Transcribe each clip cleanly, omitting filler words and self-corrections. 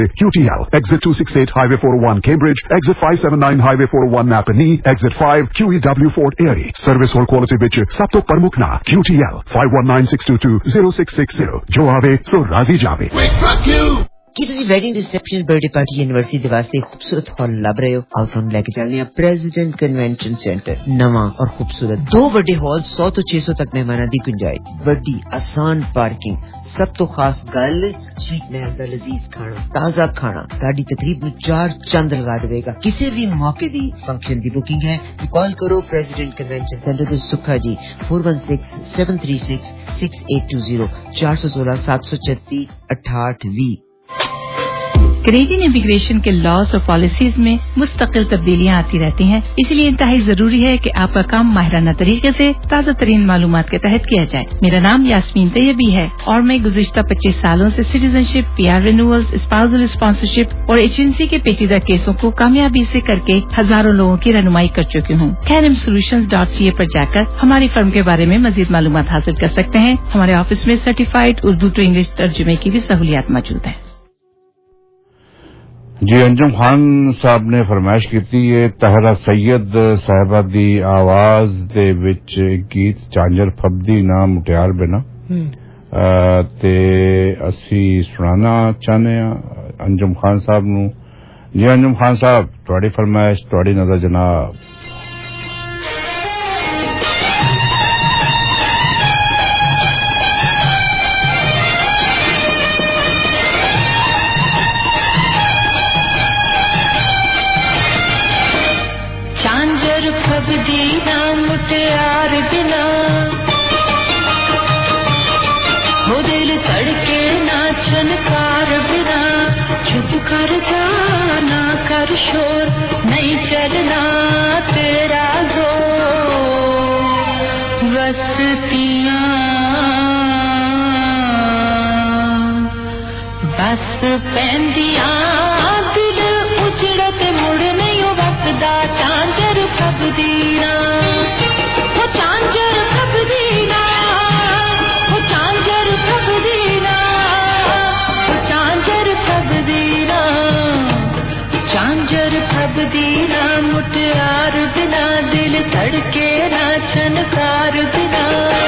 QTL, exit 268 Highway 401 Cambridge, exit 579 Highway 401 Napanee, exit 5 QEW Fort Erie. Service और quality विच सब तो प्रमुख ना QTL 5196220660 जो आवे सो राजी जावे। ਕੀ ਤੁਸੀਂ wedding reception birthday party anniversary ਦੇ ਵਾਸਤੇ ਖੂਬਸੂਰਤ ਹਾਲ ਲੱਭ ਰਹੇ ਹੋ? ਆਓ ਤੁਹਾਨੂੰ ਲੈ ਕੇ ਚੱਲਦੇ ਹਾਂ ਪ੍ਰੈਜ਼ੀਡੈਂਟ ਕਨਵੈਨਸ਼ਨ ਸੈਂਟਰ। ਨਵਾਂ ਔਰ ਖੂਬਸੂਰਤ 2 ਵੱਡੇ ਹਾਲ, 100 ਤੋਂ 600 ਤੱਕ ਮਹਿਮਾਨਾਂ ਦੀ ਗੁੰਜਾਇਸ਼, ਵੱਡੀ ਆਸਾਨ ਪਾਰਕਿੰਗ। ਸਭ ਤੋਂ ਖਾਸ ਗੱਲ ਸਵੀਟ ਮਹਿਲ ਦਾ ਲਜ਼ੀਜ਼ ਖਾਣਾ, ਤਾਜ਼ਾ ਖਾਣਾ ਤੁਹਾਡੀ ਤਕਰੀਬ ਨੂੰ 4 ਚੰਦ ਲਗਾ ਦੇਵੇਗਾ। ਕਿਸੇ ਵੀ ਮੌਕੇ ਦੀ ਫੰਕਸ਼ਨ ਦੀ ਬੁਕਿੰਗ ਹੈ ਕਾਲ ਕਰੋ ਪ੍ਰੈਜ਼ੀਡੈਂਟ ਕਨਵੈਨਸ਼ਨ ਸੈਂਟਰ ਦੇ ਸੁੱਖਾ ਜੀ 4167366820 416 736 6820। कैनेडियन इमिग्रेशन के लॉज और पॉलिसीज में मुस्तकिल तब्दीलियां आती रहती हैं, इसलिए इंतहाई जरूरी है कि आपका काम माहिराना तरीके से ताज़ा तरीन मालूमात के तहत किया जाए। मेरा नाम यास्मीन तैयबी है और मैं गुज़िश्ता 25 सालों से citizenship, PR renewals, spousal sponsorship और एजेंसी के पेचीदा केसों को कामयाबी से करके हजारों लोगों की रहनुमाई कर चुकी हूँ। KNMSolutions.ca पर जाकर हमारी फर्म के बारे में मजीद मालूमात हासिल कर सकते हैं। हमारे ऑफिस में सर्टिफाइड उर्दू टू इंग्लिश तर्जुमे की भी सहूलियात मौजूद है। जी अंजुम खान साहब ने फरमाइश की थी ये तहरा सैयद साहिबा दी आवाज दे विच गीत झांझर फबदी ना मुटियार बिना ते असी सुनाना चाहने अंजुम खान साहब नू। जी अंजुम खान साहब तुहाडी फरमाइश तुहाडी नजर जनाब। मुटियार बिना हो दिल तड़के ना छनकार बिना चुप कर जा ना कर शोर नहीं चलना तेरा जोर बसतियां बस पैंदियां दिल उजड़त मुड़ नहीं वकदा झांझर फबदी ना वो झांझर फबदी ना वो झांझर फबदी ना वो झांझर फबदी ना झांझर फबदी ना मुटियार बिना दिल धड़के ना छनकार बिना।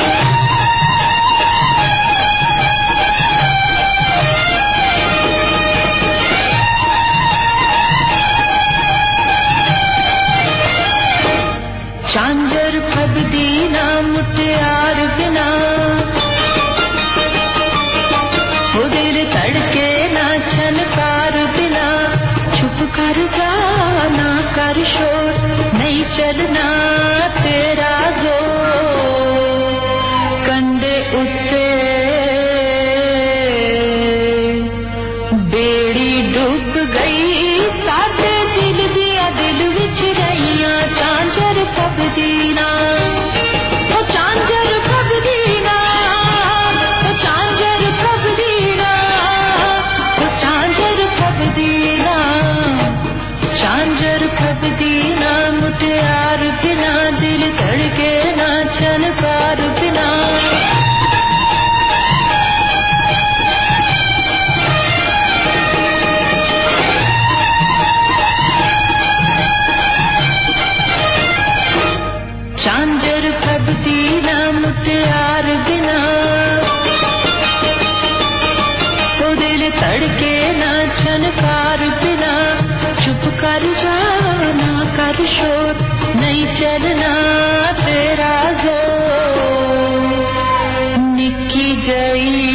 झांझर फबदी ना मुटियार बिना वो दिल तड़के ना छनकार बिना चुप कर जा ना कर शोर नहीं चलना तेरा जोर कंडे उत्ते बेड़ी डूब गई साडे दिल दिया दिल विच रहियां झांझर फबदी ना वो झांझर फबदी ना वो झांझर फबदी ना वो झांझर फबदी ना झांझर फबदी ना मुटियार बिना दिल धड़के ना छनकार बिना। झांझर फबदी ना मुटियार बिना वो दिल तड़के ना छनकार बिना चुप कर जा ना कर शोर नहीं चलना तेरा जोर निक्की जई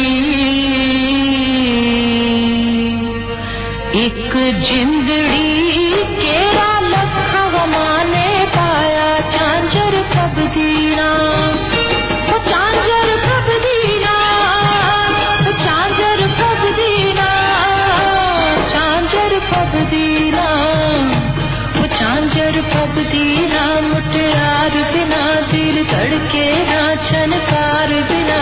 एक जिंदड़ी केरा लखा वमाने पाया झांझर फबदी ना वो झांझर फबदी ना वो झांझर फबदी ना झांझर फबदी ना वो झांझर फबदी ना मुटियार बिना दिल धड़के ना छनकार बिना।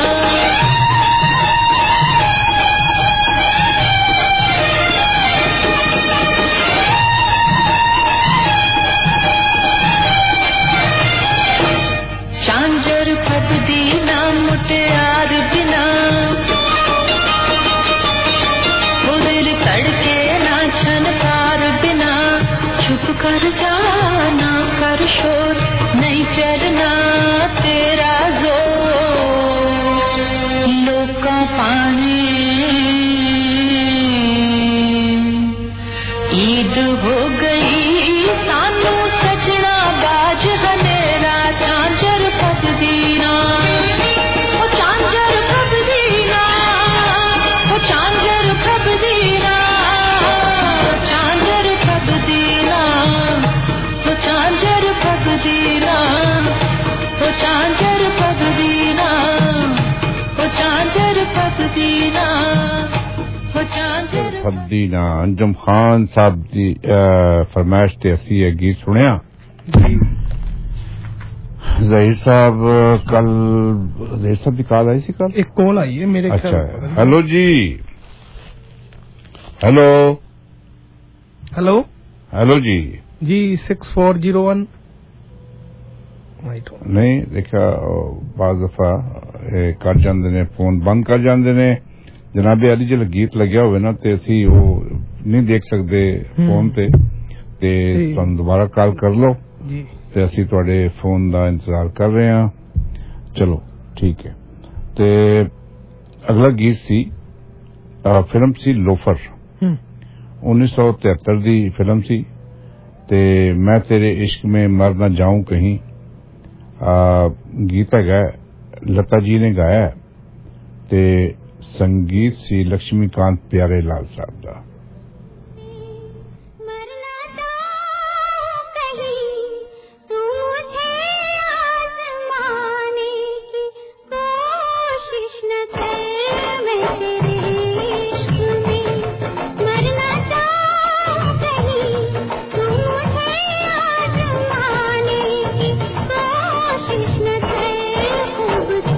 शोर, नहीं चलना तेरा जोर, लोका पानी ईद हो गई सानू सजना, बाज हनेरा झांझर पगदीना, ओ झांझर पगदीना, ओ झांझर पगदीना, झांझर पगदीना, ओ झांझर पगदीना, ओ झांझर पगदीना, ओ झांझर पगदीना, ओ झांझर फद्दीना। अंजुम खान साहब दी फरमाइश ते असी ये गीत सुनिया। ज़हीर साहब कल ज़हीर साहब की कॉल आई सी कल? एक कॉल आई है मेरे ख्याल। अच्छा, हेलो जी, हेलो हेलो हेलो जी 6401 नहीं देखा बाज दफा कर जाते ने, फोन बंद कर जाते ने। जनाबे अली जो गीत लग्या होवे ना ते असी वो नहीं देख सकते फोन ते तुम दोबारा कॉल कर लो जी, ते असी तुहाडे फोन दा इंतजार कर रहे हैं। चलो ठीक है। ते अगला गीत सी फिल्म सी लोफर, 1973 दी फिल्म सी ते मैं तेरे इश्क में मर न जाऊं कहीं। गीत है लता जी ने गाया ते संगीत सी लक्ष्मीकांत प्यारे लाल साहब का।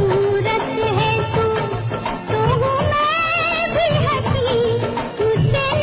मुझसे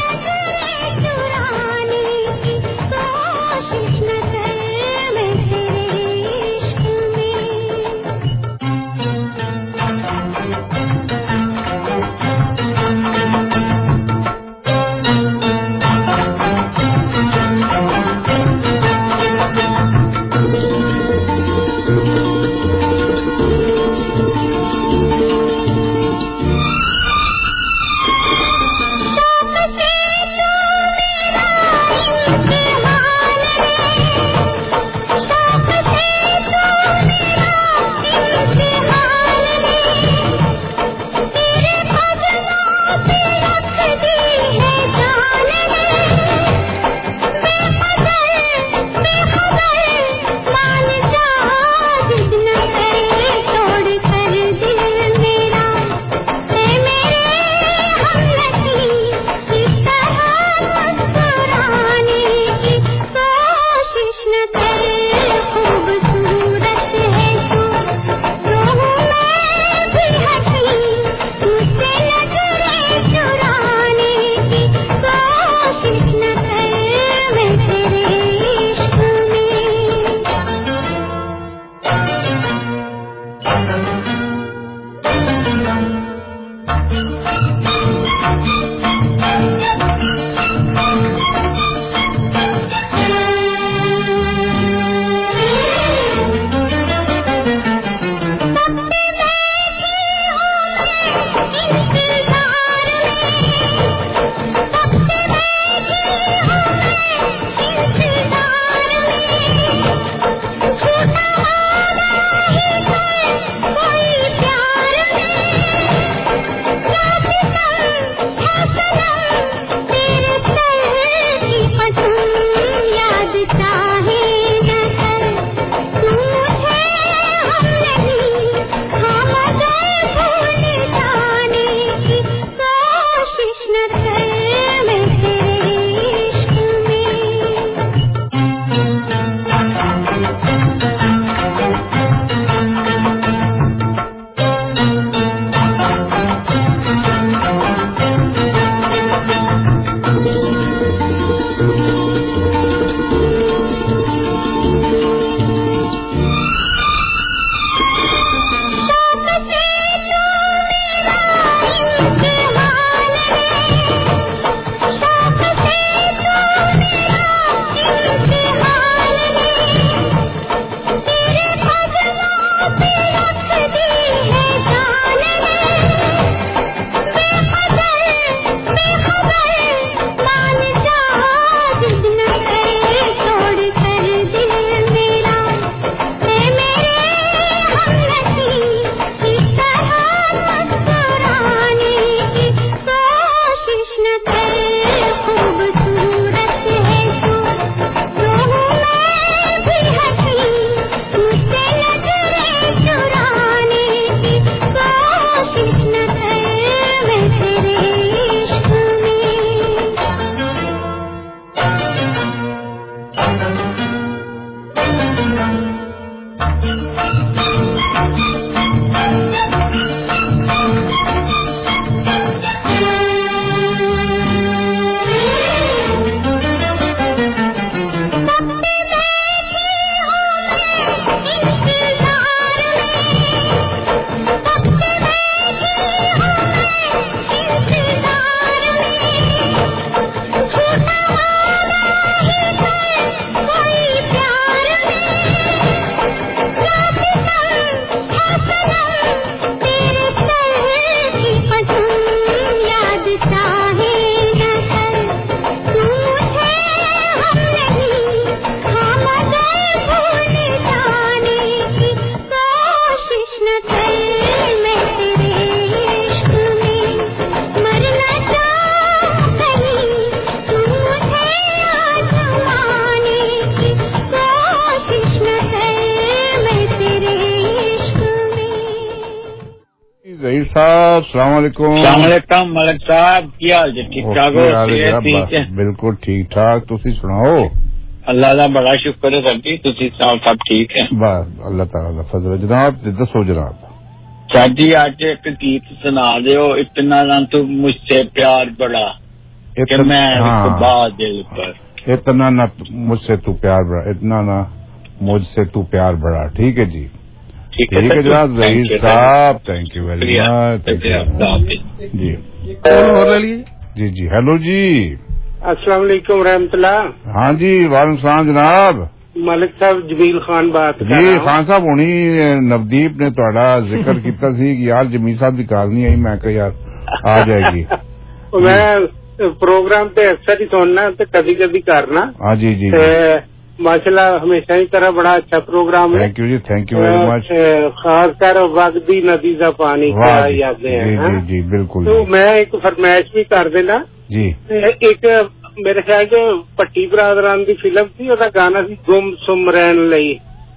साहब, सलाम अलैकुम। सलाम अलैकुम मलिक साहब, की हाल जी? ठीक ठाक हो? बिल्कुल ठीक ठाक, तुसी सुनाओ? अल्लाह का बड़ा शुक्र है सर जी, तुसी सब ठीक है? बस अल्लाह ताला दा फजल है जनाब। दसो जनाब। सर जी आज एक गीत सुना दो, इतना ना तू मुझसे प्यार बड़ा कि मैं दिल पर। इतना ना मुझसे तू प्यार बड़ा, इतना ना मुझसे तू प्यार बड़ा। ठीक है जी, ठीक है जनाब। जहीर साहब, थैंक यू वेरी मच। जी जी जी, हेलो जी, अस्सलाम वालेकुम रहमतुल्लाह। हाँ जी, वालेकुम सलाम जनाब। मलिक साहब जमील खान बात कर रहा जी। खान साहब होनी नवदीप ने थोड़ा जिक्र किया सी कि यार जमील साहब की कॉल नहीं आई, मैं कहा यार आ जाएगी। मैं प्रोग्राम पे अक्सर ही सुनना तो कभी कभी करना। हाँ जी जी, माशाल्लाह हमेशा की तरह बड़ा अच्छा प्रोग्राम है। थैंक यू जी, थैंक यू वेरी मच। खासकर वगदी नदी का पानी क्या यादें हैं। जी जी बिल्कुल। तो मैं एक फरमाइश भी कर देना जी। एक मेरे ख्याल जो पट्टी बरादरान की फिल्म थी उसका गाना सी गुम सुम रहन लई।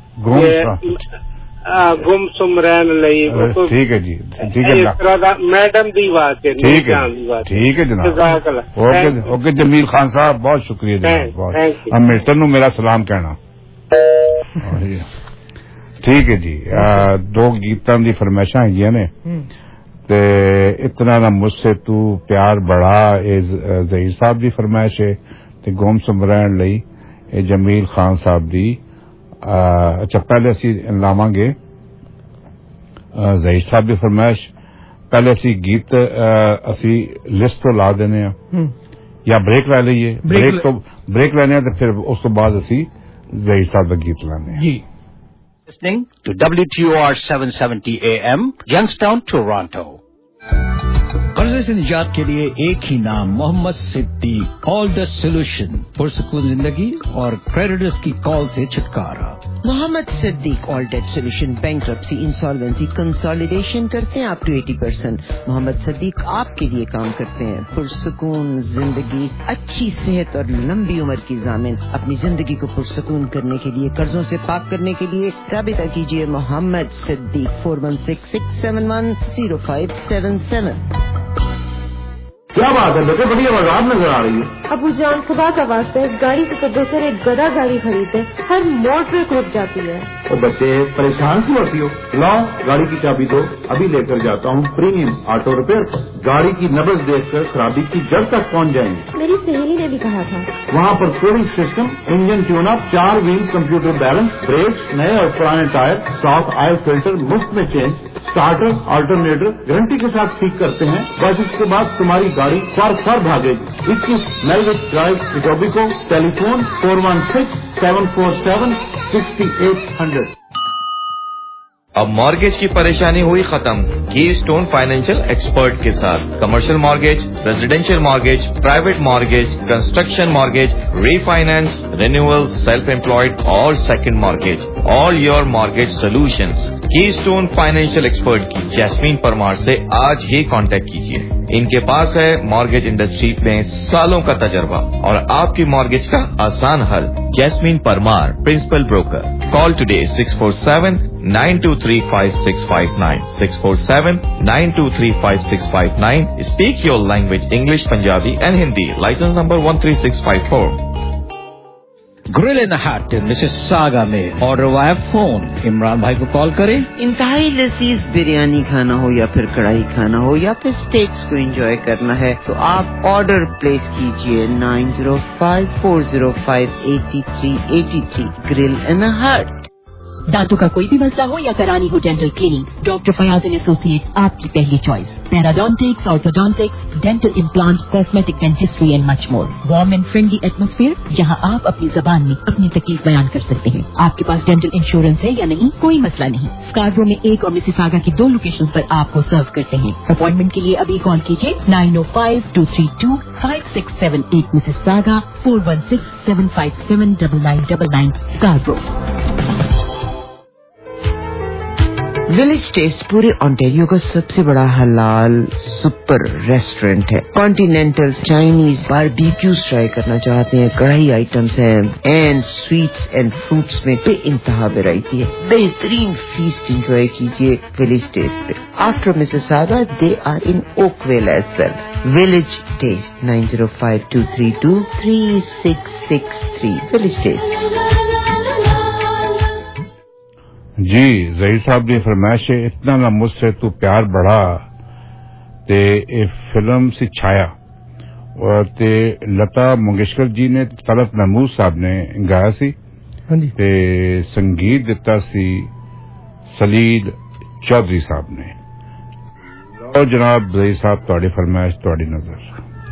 गुम सुम रहन लई। ठीक है जी, ठीक है। इस तरह का मैडम दी बात है। ठीक है, ठीक है जनाब। ओके जमील खान साहब, बहुत शुक्रिया जनाब, बहुत। मिल्टन नू मेरा सलाम कहना। ठीक है जी। दो गीतां दी फरमाइशां हैगियां ने ते इतना ना मुझसे तू प्यार बढ़ा ए जहीर साहब की फरमाइश है ते गुम सुम रहन लई ए जमील खान साहब दी। अच्छा पहले असी लावांगे जहीर साहब की फरमाइश। पहले असी गीत असी लिस्ट तो ला देने या ब्रेक लै लीए? ब्रेक लेने तो फिर उस तो बाद असी जहीर साहब का गीत लाने जी। Listening to WTOR 770 AM, Youngstown, Toronto. कर्जे से निजात के लिए एक ही नाम, Mohammad Siddique. All the solution, पुरसकून जिंदगी और क्रेडिटर्स की कॉल से छुटकारा। Mohammad Siddique all debt solution, bankruptcy, insolvency, consolidation करते हैं अप टू 80%। मोहम्मद सिद्दीक आपके लिए काम करते हैं। पुरसकून जिंदगी, अच्छी सेहत और लंबी उम्र की जामिन। अपनी जिंदगी को पुरसकून करने के लिए, कर्जों से पाक करने के लिए राबिता कीजिए मोहम्मद सिद्दीक 4166710577। क्या बात है बेटे, बड़ी आवाज नजर आ रही है। अबू जान खुदा का वास्ता इस गाड़ी से तो बेहतर एक गधा गाड़ी खरीदे, हर मोड़ पे रुक जाती है। और बच्चे परेशान क्यों होती हो? लाओ गाड़ी की चाबी दो, अभी लेकर जाता हूँ प्रीमियम ऑटो रिपेयर पर। गाड़ी की नब्ज देखकर खराबी की जड़ तक पहुँच जाएंगे। मेरी सहेली ने भी कहा था। वहाँ पर cooling system, engine tune up, 4 wheel computer balance, brakes, नए और पुराने टायर, साफ ऑयल फिल्टर मुफ्त में चेंज, स्टार्टर ऑल्टरनेटर गारंटी के साथ ठीक करते हैं। बस इसके बाद तुम्हारी गाड़ी फर भागेगी। 21 मेलविच ड्राइव, इटोबिको। टेलीफोन 416-747-6800। अब मॉर्गेज की परेशानी हुई खत्म कीस्टोन फाइनेंशियल एक्सपर्ट के साथ। Commercial mortgage, residential mortgage, private mortgage, construction mortgage, refinance, renewal, self employed और second mortgage, all your mortgage solutions. Keystone financial expert की जैस्मीन परमार से आज ही कांटेक्ट कीजिए। इनके पास है मॉर्गेज इंडस्ट्री में सालों का तजर्बा और आपकी मॉर्गेज का आसान हल। Jasmine Parmar, principal broker. Call today 647-923-5659, 647-923-5659. Speak your language, English, Punjabi and Hindi. License number 13654. Grill in हाट मिसेस सागा में ऑर्डर वाया फोन। इमरान भाई को कॉल करें। इंतहाई लजीज बिरयानी खाना हो या फिर कढ़ाई खाना हो या फिर स्टेक्स को एंजॉय करना है तो आप ऑर्डर प्लेस कीजिए 9054058383। ग्रिल इन हाट। दांतों का कोई भी मसला हो या करानी हो dental cleaning, doctor Fayaz and associates आपकी पहली choice. Periodontics, orthodontics, dental implant, cosmetic dentistry and much more. Warm and friendly atmosphere जहां आप अपनी जबान में अपनी तकलीफ बयान कर सकते हैं। आपके पास डेंटल इंश्योरेंस है या नहीं, कोई मसला नहीं। स्कार्बरो में एक और मिसिसागा की 2 लोकेशंस पर आपको सर्व करते हैं। अपॉइंटमेंट के लिए अभी कॉल कीजिए 9052325678। Mississauga 416-757-9999 Scarborough. विलेज टेस्ट पूरे ओंटारियो का सबसे बड़ा हलाल सुपर रेस्टोरेंट है। कॉन्टिनेंटल, चाइनीज, बारबेक्यूज ट्राई करना चाहते हैं, कढ़ाई आइटम्स हैं, एंड स्वीट्स एंड फ्रूट्स में बेइंतहा वैरायटी है। बेहतरीन फीस्ट एंजॉय कीजिए विलेज टेस्ट पे। After Mississauga they are in Oakville as well. Village taste 9052323663 village taste. जी ज़हीर साहब ने फरमाइश है इतना ना मुझसे तू प्यार बढ़ा ते फिल्म सी छाया और ते लता मंगेशकर जी ने तलत महमूद साहब ने गाया सी ते संगीत दिता सी सलील चौधरी साहब ने। और जनाब ज़हीर साहब तुहाडी फरमाइश तुहाडी नजर।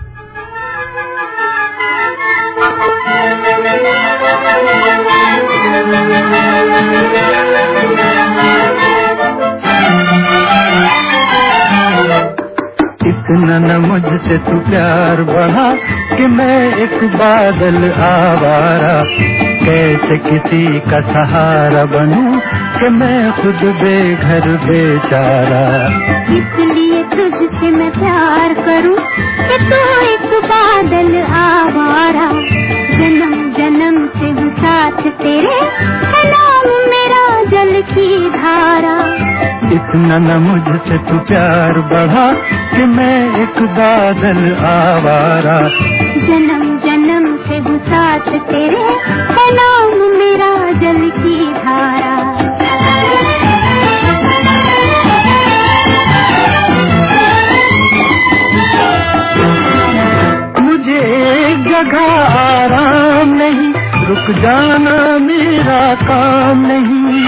इतना न मुझसे तू प्यार बढ़ा कि मैं एक बादल आवारा, कैसे किसी का सहारा बनूं कि मैं खुद बेघर बेचारा। इसलिए तुझसे मैं प्यार करूं कि तू एक बादल आवारा, जन्म जन्म से हूँ साथ तेरे, है नाम मेरा जल की धारा। इतना न मुझसे तू प्यार बढ़ा कि मैं एक बादल आवारा, जन्म जन्म से हूँ साथ तेरे, है नाम मेरा जल की धारा। मुझे एक जगह आराम नहीं, रुक जाना मेरा काम नहीं।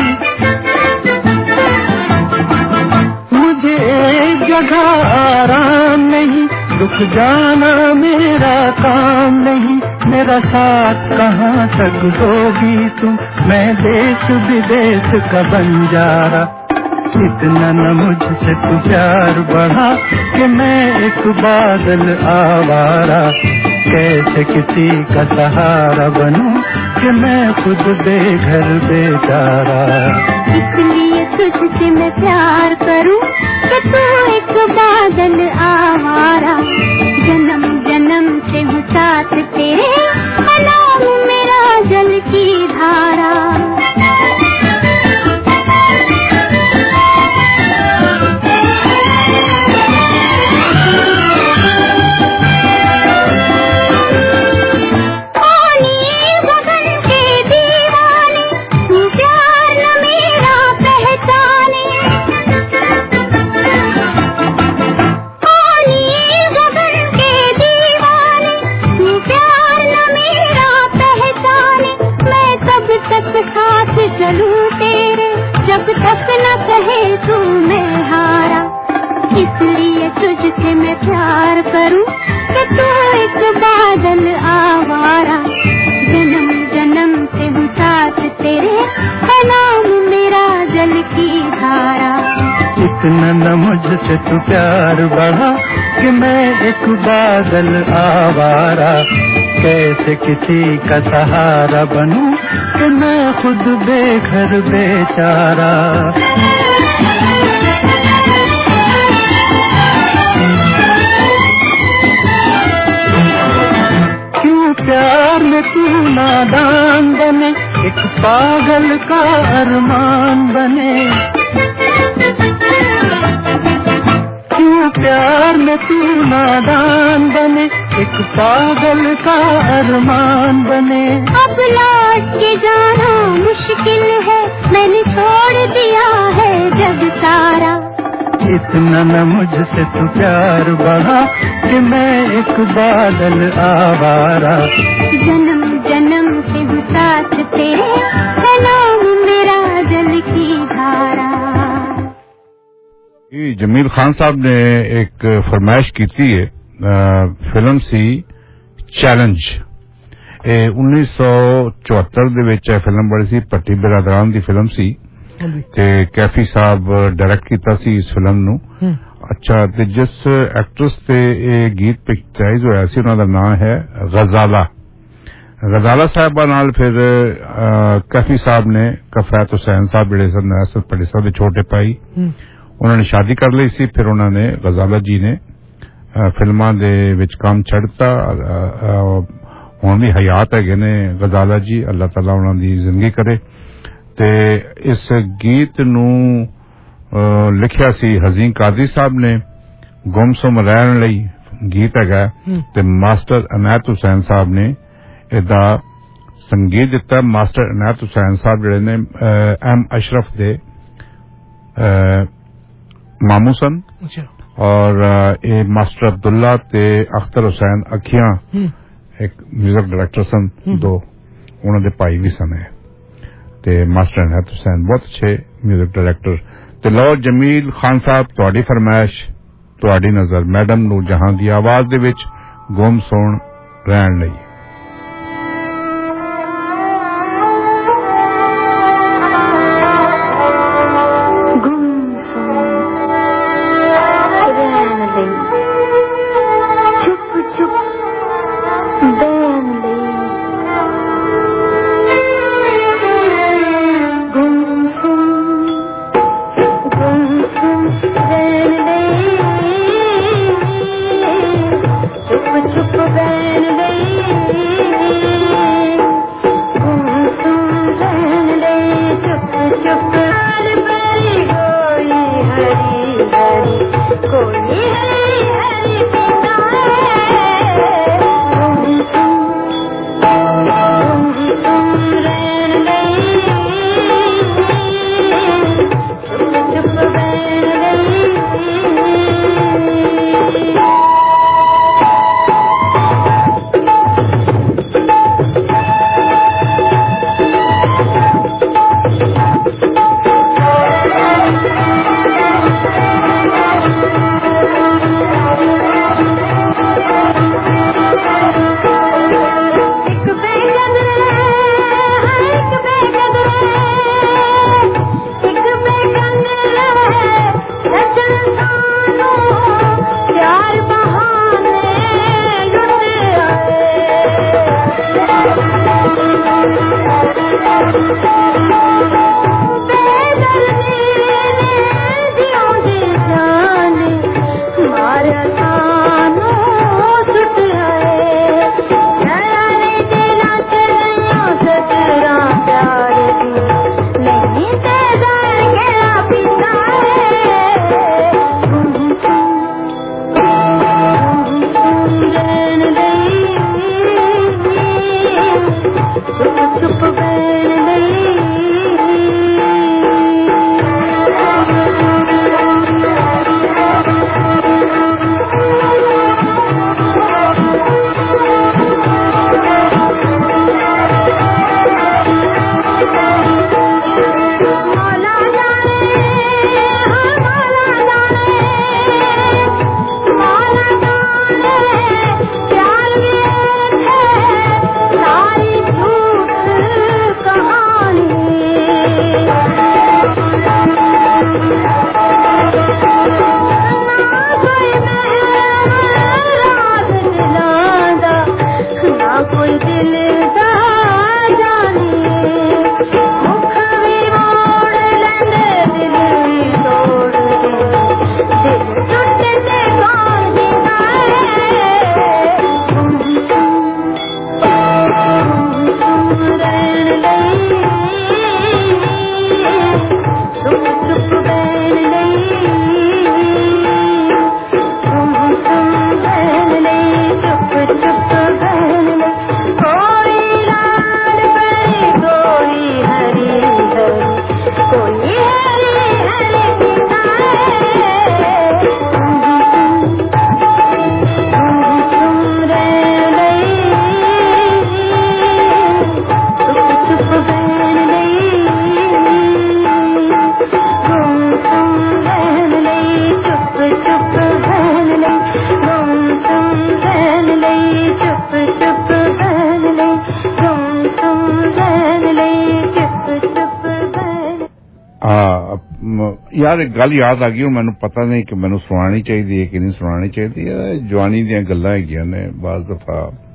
मुझे एक जगह आराम नहीं, रुक जाना मेरा काम नहीं। मेरा साथ कहाँ तक दोगी तुम, मैं देश विदेश का बंजारा। इतना न मुझसे तू प्यार बढ़ा कि मैं एक बादल आवारा, कैसे किसी का सहारा बनूं कि मैं खुद बेघर बेचारा। इसलिए तुझसे मैं प्यार करूं कि तू एक बादल आवारा, जन्म जन्म से हूँ साथ तेरे, है नाम मेरा जल की धारा। चलूं तेरे जब तक न कहे तू मैं हारा। इसलिए तुझसे मैं प्यार करूं कि तू एक बादल आवारा, जन्म जन्म से हूँ साथ तेरे, है नाम मेरा जल की धारा। इतना न मुझसे तू प्यार बढ़ा कि मैं एक बादल आवारा, कैसे किसी का सहारा बनूं कि मैं खुद बेघर बेचारा। क्यों प्यार में तू नादान बने, एक पागल का अरमान बने। क्यों प्यार में तू नादान बने, एक पागल का अरमान बने। अब लौट के जाना मुश्किल है, मैंने छोड़ दिया है जग सारा। इतना न मुझसे तू प्यार बढ़ा कि मैं एक बादल आवारा, जन्म जन्म से हूँ साथ तेरे, है नाम मेरा जल की धारा। जमील खान साहब ने एक फरमाइश की थी फिल्म सी चैलेंज 1974 ਦੇ ਵਿੱਚ ਇਹ ਫਿਲਮ ਬਣੀ ਸੀ। ਭੱਟੀ ਬਰਾਦਰਾਂ ਦੀ ਫਿਲਮ ਸੀ ਤੇ ਕੈਫੀ ਸਾਹਿਬ ਡਾਇਰੈਕਟ ਕੀਤਾ ਸੀ ਇਸ ਫਿਲਮ ਨੂੰ। ਅੱਛਾ, ਤੇ ਜਿਸ ਐਕਟਰਸ ਤੇ ਇਹ ਗੀਤ ਪਿਕਚਰਾਈਜ਼ ਹੋਇਆ ਸੀ ਉਹਨਾਂ ਦਾ ਨਾਮ ਹੈ ਗਜ਼ਾਲਾ। गजाला साहबा नाल फिर कैफी साहब ने कफैत हुसैन साहब जिहड़े सन असद पड़ी साहब दे छोटे भाई उन्होंने शादी कर ली सी। फिर उन्होंने गजाला जी ने फिल्मां दे विच काम छड्डता। हुण भी हयात है ने गजाला जी, अल्लाह ताला उन्हां दी जिंदगी करे। ते इस गीत नू लिखिया सी हज़ीं कादरी साहब ने, गुमसुम रहण लई गीत है ते मास्टर अनायत हुसैन साहब ने इहदा संगीत दिता। मास्टर अनायत हुसैन साहब जिहड़े ने एम अशरफ दे मामू सन और ये मास्टर अब्दुल्ला ते अख्तर हुसैन अखियां एक म्यूजिक डायरेक्टर सन, दो उन्हां दे भाई भी सन। ते मास्टर अनायत हुसैन बहुत अच्छे म्यूजिक डायरेक्टर। ते लो जमील खान साहब तुहाडी फरमाइश, तुहाडी नजर मैडम नूर जहां दी आवाज दे विच गुमसुम रहण लई। यार एक गल याद आ गई, मैनू पता नहीं कि मैनू सुनानी चाहिए कि नहीं सुनानी चाहिए। जवानी दी गल्लां हैगियां ने, बाज़ दफा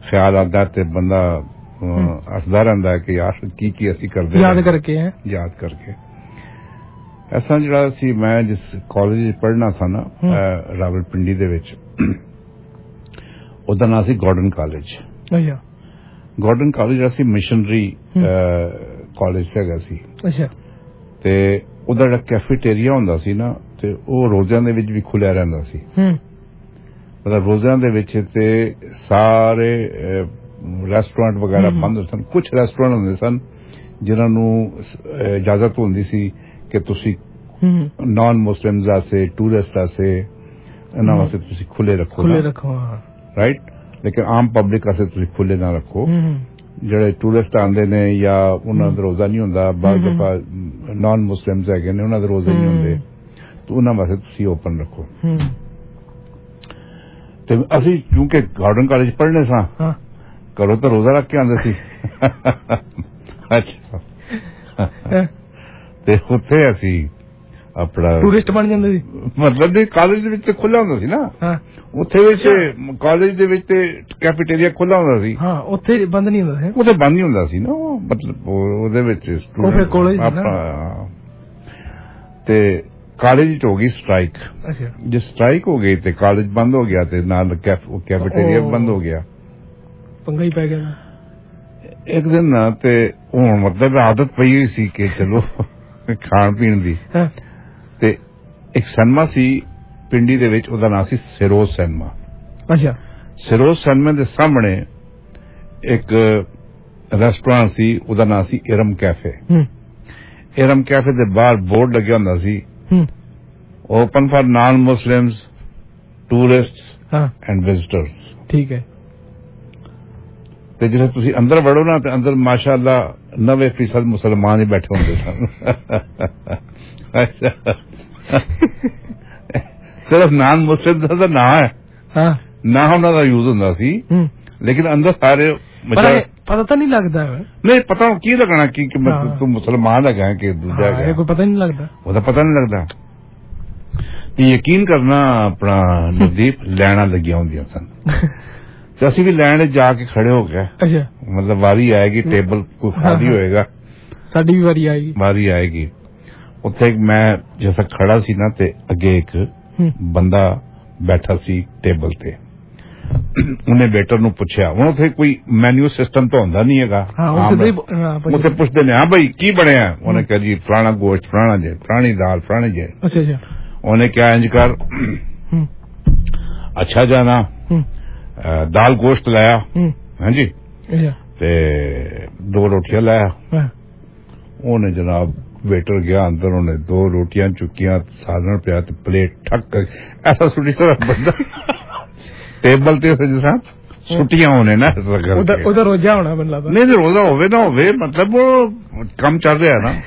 ख्याल आता ते बंदा हसदा रहिंदा कि यार की असी करदे याद करके ऐसा जिहड़ा सी मैं जिस कॉलेज पढ़ना सा ना रावलपिंडी दे विच ਉਹਦਾ ਨਾਂ ਸੀ ਗਾਰਡਨ ਕਾਲਜ। ਅੱਛਾ ਗਾਰਡਨ ਕਾਲਜ ਜਿਹੜਾ ਸੀ ਮਿਸ਼ਨਰੀ ਕਾਲਜ ਹੈਗਾ ਸੀ। ਅੱਛਾ ਤੇ ਉਹਦਾ ਜਿਹੜਾ ਕੈਫੇਟੇਰੀਆ ਹੁੰਦਾ ਸੀ ਨਾ ਤੇ ਉਹ ਰੋਜ਼ਿਆਂ ਦੇ ਵਿੱਚ ਵੀ ਖੁੱਲਿਆ ਰਹਿੰਦਾ ਸੀ। ਮਤਲਬ ਰੋਜ਼ਿਆਂ ਦੇ ਵਿੱਚ ਤੇ ਸਾਰੇ ਰੈਸਟੋਰੈਂਟ ਵਗੈਰਾ ਬੰਦ ਹੁੰਦੇ ਸਨ। ਕੁਝ ਰੈਸਟੋਰੈਂਟ ਹੁੰਦੇ ਸਨ ਜਿਨ੍ਹਾਂ ਨੂੰ ਇਜਾਜ਼ਤ ਹੁੰਦੀ ਸੀ ਕਿ ਤੁਸੀਂ ਨਾਨ ਮੁਸਲਿਮਸ ਵਾਸਤੇ ਟੂਰਿਸਟ ਵਾਸਤੇ ਇਹਨਾਂ ਵਾਸਤੇ ਤੁਸੀਂ ਖੁੱਲੇ ਰੱਖੋ ਰਾਈਟ। ਲੇਕਿਨ ਆਮ ਪਬਲਿਕ ਵਾਸਤੇ ਤੁਸੀਂ ਖੁੱਲੇ ਨਾ ਰੱਖੋ। ਜਿਹੜੇ ਟੂਰਿਸਟ ਆਉਂਦੇ ਨੇ ਜਾਂ ਉਹਨਾਂ ਦਾ ਰੋਜ਼ਾ ਨਹੀਂ ਹੁੰਦਾ, ਬਾਅਦ ਦਫਾ ਨਾਨ ਮੁਸਲਿਮਸ ਹੈਗੇ ਨੇ ਉਹਨਾਂ ਦੇ ਰੋਜ਼ੇ ਨਹੀਂ ਹੁੰਦੇ, ਤਾਂ ਉਹਨਾਂ ਵਾਸਤੇ ਤੁਸੀਂ ਓਪਨ ਰੱਖੋ। ਤੇ ਅਸੀਂ ਕਿਉਂਕਿ ਗਾਰਡਨ ਕਾਲਜ ਪੜ੍ਹਨੇ ਸਾਂ, ਘਰੋਂ ਤਾਂ ਰੋਜ਼ਾ ਰੱਖ ਕੇ ਆਉਂਦੇ ਸੀ। ਅੱਛਾ ਤੇ ਉੱਥੇ ਅਸੀਂ ਆਪਣਾ ਟੂਰਿਸਟ ਬਣ ਜਾਂਦੇ ਸੀ। ਮਤਲਬ ਦੇ ਕਾਲਜ ਦੇ ਵਿੱਚ ਖੁੱਲਾ ਹੁੰਦਾ ਸੀ ਨਾ, ਉੱਥੇ ਵਿੱਚ ਕਾਲਜ ਦੇ ਵਿੱਚ ਤੇ ਕੈਫੇਟੇਰੀਆ ਖੁੱਲਾ ਹੁੰਦਾ ਸੀ। ਉੱਥੇ ਬੰਦ ਨਹੀਂ ਹੁੰਦਾ ਸੀ। ਉੱਥੇ ਬੰਦ ਨਹੀਂ ਹੁੰਦਾ ਸੀ ਨਾ, ਮਤਲਬ ਉਹਦੇ ਵਿੱਚ ਤੇ ਕਾਲਜ ਚ ਹੋ ਗਈ ਸਟ੍ਰਾਈਕ। ਜੇ ਸਟ੍ਰਾਈਕ ਹੋ ਗਈ ਤੇ ਕਾਲਜ ਬੰਦ ਹੋ ਗਿਆ ਤੇ ਨਾਲ ਕੈਫੇਟੇਰੀਆ ਬੰਦ ਹੋ ਗਿਆ, ਪੰਗਾ ਹੀ ਪੈ ਗਿਆ ਇੱਕ ਦਿਨ ਨਾ। ਤੇ ਹੁਣ ਮਤਲਬ ਆਦਤ ਪਈ ਹੋਈ ਸੀ ਕਿ ਚਲੋ ਖਾਣ ਪੀਣ ਦੀ। ਤੇ ਇੱਕ ਸਿਨੇਮਾ ਸੀ ਪਿੰਡੀ ਦੇ ਵਿੱਚ, ਉਹਦਾ ਨਾਂ ਸੀ ਸਿਰੋਜ਼ ਸਿਨੇਮਾ। ਅੱਛਾ ਸਿਰੋਜ਼ ਸਿਨੇਮਾ ਦੇ ਸਾਹਮਣੇ ਇੱਕ ਰੈਸਟੋਰੈਂਟ ਸੀ, ਉਹਦਾ ਨਾਂ ਸੀ ਇਰਮ ਕੈਫੇ। ਇਰਮ ਕੈਫੇ ਦੇ ਬਾਹਰ ਬੋਰਡ ਲੱਗਿਆ ਹੁੰਦਾ ਸੀ, open for non Muslims, tourist and visitors. ठीक है। ਤੇ ਜਦੋਂ ਤੁਸੀਂ ਅੰਦਰ ਵੜੋ ਨਾ ਤੇ ਅੰਦਰ ਮਾਸ਼ਾਅੱਲਾ 90% ਮੁਸਲਮਾਨ ਹੀ ਬੈਠੇ ਹੁੰਦੇ ਸਨ। ਅੱਛਾ ਸਿਰਫ ਨਾਨ ਮੁਸਲਿਮ ਦਾ ਨਾਂ ਹੈ, ਨਾ ਉਹਨਾਂ ਦਾ ਯੂਜ਼ ਹੁੰਦਾ ਸੀ, ਲੇਕਿਨ ਅੰਦਰ ਸਾਰੇ ਪਤਾ ਤਾਂ ਨਹੀਂ ਲੱਗਦਾ। ਨਹੀਂ ਪਤਾ ਕੀ ਲੱਗਣਾ ਕਿ ਤੂੰ ਮੁਸਲਮਾਨ ਹੈਗਾ ਕਿ ਦੂਜਾ ਹੈਗਾ, ਕੋਈ ਪਤਾ ਨਹੀਂ ਲੱਗਦਾ, ਉਹਦਾ ਪਤਾ ਨਹੀਂ ਲੱਗਦਾ। ਤੇ ਯਕੀਨ ਕਰਨਾ ਆਪਣਾ ਨਵਦੀਪ ਲੈਣਾ ਲੱਗੀਆਂ ਹੁੰਦੀਆਂ ਸਨ ਤੇ ਅਸੀਂ ਵੀ ਲੈਣ ਜਾ ਕੇ ਖੜੇ ਹੋ ਗਏ। ਅੱਛਾ ਮਤਲਬ ਵਾਰੀ ਆਏਗੀ, ਟੇਬਲ ਕੋਈ ਖਾਲੀ ਹੋਏਗਾ, ਸਾਡੀ ਵੀ ਵਾਰੀ ਆਏਗੀ। ਉੱਥੇ ਮੈਂ ਜਿਵੇਂ ਖੜਾ ਸੀ ਨਾ ਤੇ ਅੱਗੇ ਇੱਕ ਬੰਦਾ ਬੈਠਾ ਸੀ ਟੇਬਲ ਤੇ। ਉਹਨੇ ਵੇਟਰ ਨੂੰ ਪੁੱਛਿਆ, ਹੁਣ ਉੱਥੇ ਕੋਈ ਮੈਨੂ ਸਿਸਟਮ ਤਾਂ ਹੁੰਦਾ ਨਹੀਂ ਹੈਗਾ, ਉੱਥੇ ਪੁੱਛਦੇ ਨੇ ਹਾਂ ਬਈ ਕੀ ਬਣਿਆ, ਉਹਨੇ ਕਿਹਾ ਜੀ ਫਲਾਣਾ ਗੋਸ਼ਤ, ਫਲਾਣਾ ਜੇ, ਫਲਾਣੀ ਦਾਲ, ਫਲਾਣੇ ਜੇ। ਉਹਨੇ ਕਿਹਾ ਇੰਜ ਕਰ, ਅੱਛਾ ਜਾਨਾ दाल गोश्त लाया, हाँ जी, ते 2 रोटियां लाया। उन्हें जनाब वेटर गया अंदर, उन्हें 2 रोटियां चुकियां, सालन पिया ते प्लेट ठक कर ऐसा सुटी तरह बंदा टेबल ते जैसा सुटियां होने ना उधर रोजा होना बन लगा। नहीं रोजा होवे ना होवे, मतलब वो कम चल रहा है ना।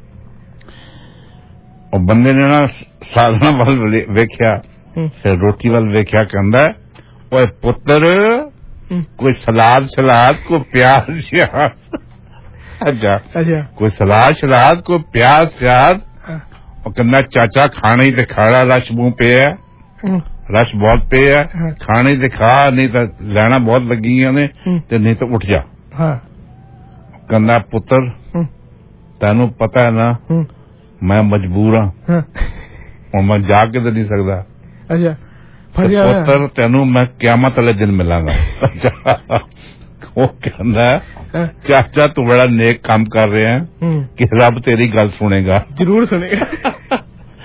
और बंदे ने ना सालन वाल वेख्या, फिर रोटी वाल वेख्या, कहंदा ओए पुत्र कोई सलाद को प्याज श्याज। अच्छा कोई सलाद को प्याज श्याज। और कहना चाचा खाने ही तो खाड़ा, रश मुंह पे है, रश बहुत पे है, खाने ही तो खा, नहीं तो लैना बहुत लगी ने ते नहीं तो उठ जा। कहना पुत्र तेनू पता है ना मैं मजबूर हाँ, और मैं जाके तो नहीं सकता। अच्छा पुत्र तेनू मैं क़यामत वाले दिन मिलांगा। वो कहना चाचा तू बड़ा नेक काम कर रहे हैं कि रब तेरी गल सुनेगा, जरूर सुनेगा।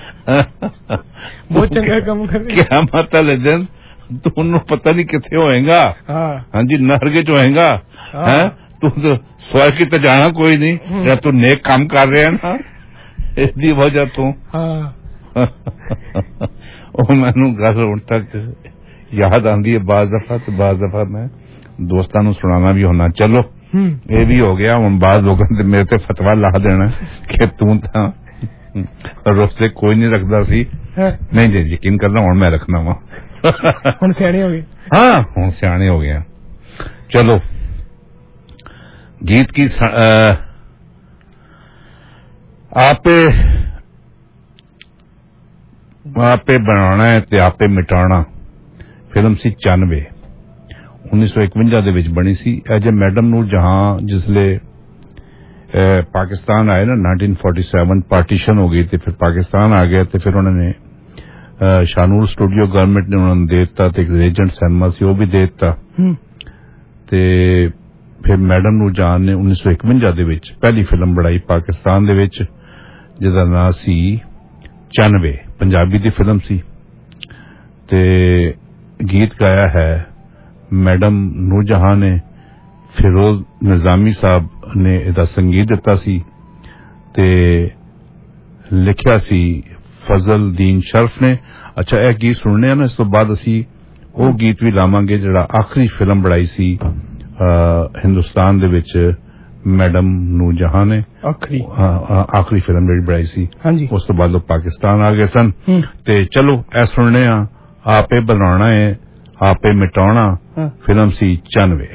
बहुत चंगा काम कर रहे हैं। क़यामत वाले दिन तू पता नहीं किथे होएगा। हाँ जी नरक च होएगा। तू तो स्वर्ग की तो जाना कोई नहीं, या तू नेक काम कर रहे हैं ना, इसकी वजह तू। मैनू गल हुण तक याद आंदी है बाज दफा मैं दोस्तां नू सुनाना भी होना। चलो ये भी हो गया, हुण बाद लोगों ने मेरे ते फतवा ला देना कि तू तां रोज़े कोई नहीं रखदा सी। नहीं जी यकीन करना हुण मैं रखना वा। हुण सियाणे हो गए। हाँ हुण सियाणे हो गए। चलो गीत की आपे बनाना है ते आपे मिटाना फिल्म सी 94। 1951 ਦੇ ਵਿੱਚ ਬਣੀ ਸੀ ਐਜ ਮੈਡਮ ਨੂਰ ਜਹਾਂ ਜਿਸਲੇ पाकिस्तान आए ना 1947 पार्टीशन हो गई थी फिर पाकिस्तान आ गया तो फिर उन्होंने शानूर स्टूडियो गवर्नमेंट ने उन्होंने दे दिता तो एक रेजेंट सिनेमा सी वो भी दे दिता ते फिर मैडम नूर जहां ने 1951 दे विच पहली फिल्म बनाई पाकिस्तान दे विच जिहदा नाम सी 94 पंजाबी दी फिल्म सी ते गीत गाया है मैडम नूर जहां ने फिरोज निजामी साहब ने इहदा संगीत दिता सी ते लिखिया सी फजल दीन शर्फ ने। अच्छा यह गीत सुनने ना इस तो बाद असी वो गीत भी लावांगे जिहड़ा आखिरी फिल्म बनाई सी हिंदुस्तान दे विच मैडम नूर जहां ने आखिरी फिल्म जिहड़ी बनाई सी उस तो बाद पाकिस्तान आ गए सन ते चलो ए सुनने आपे बनाना है आपे मिटाना फिल्म सी 94।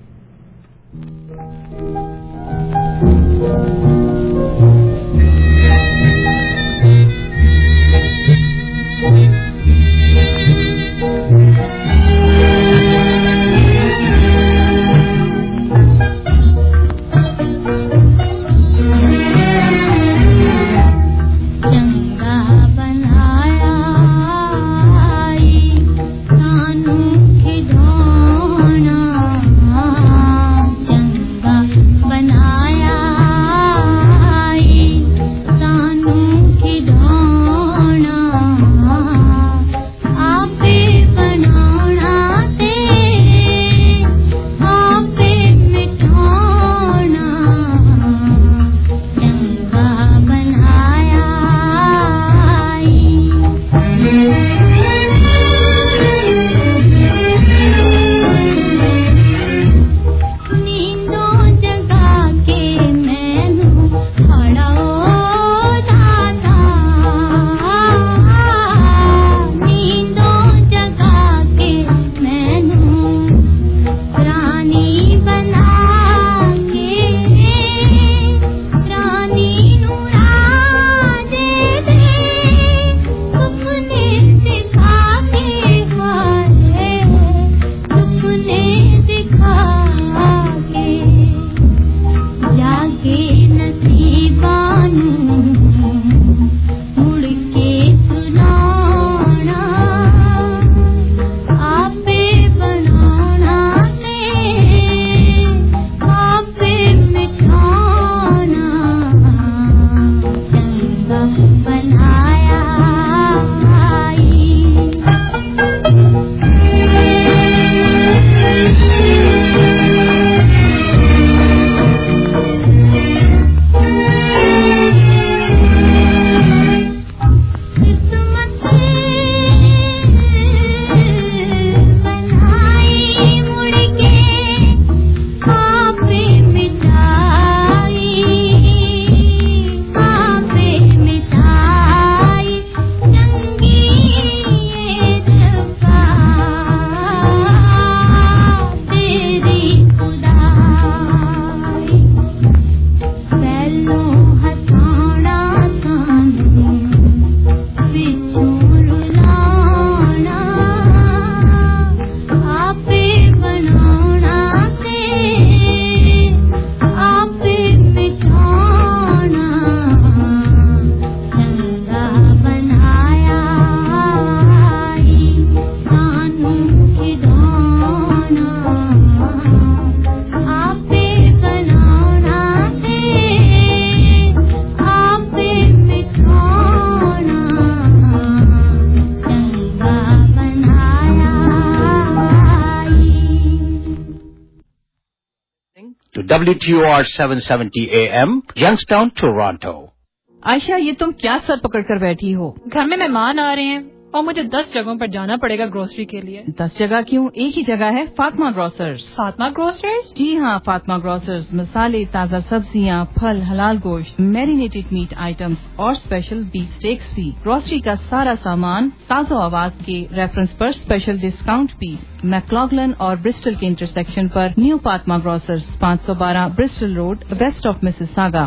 WTOR 770 AM, Youngstown, Toronto। Ayesha ये तुम क्या सर पकड़कर बैठी हो? घर में मेहमान आ रहे हैं और मुझे 10 जगहों पर जाना पड़ेगा ग्रोसरी के लिए। 10 जगह क्यों? एक ही जगह है, फातिमा ग्रोसर्स। फातिमा ग्रोसर्स? जी हाँ, फातिमा ग्रोसर्स मसाले, ताज़ा सब्जियाँ, फल, हलाल गोश्त, मैरिनेटेड मीट आइटम्स और स्पेशल बीफ स्टेक्स भी। ग्रोसरी का सारा सामान ताज़ा आवाज के रेफरेंस पर स्पेशल डिस्काउंट भी। मैक्लॉगलन और ब्रिस्टल के इंटरसेक्शन पर new Fatima grocers, 512 Bristol road, west of Mississauga,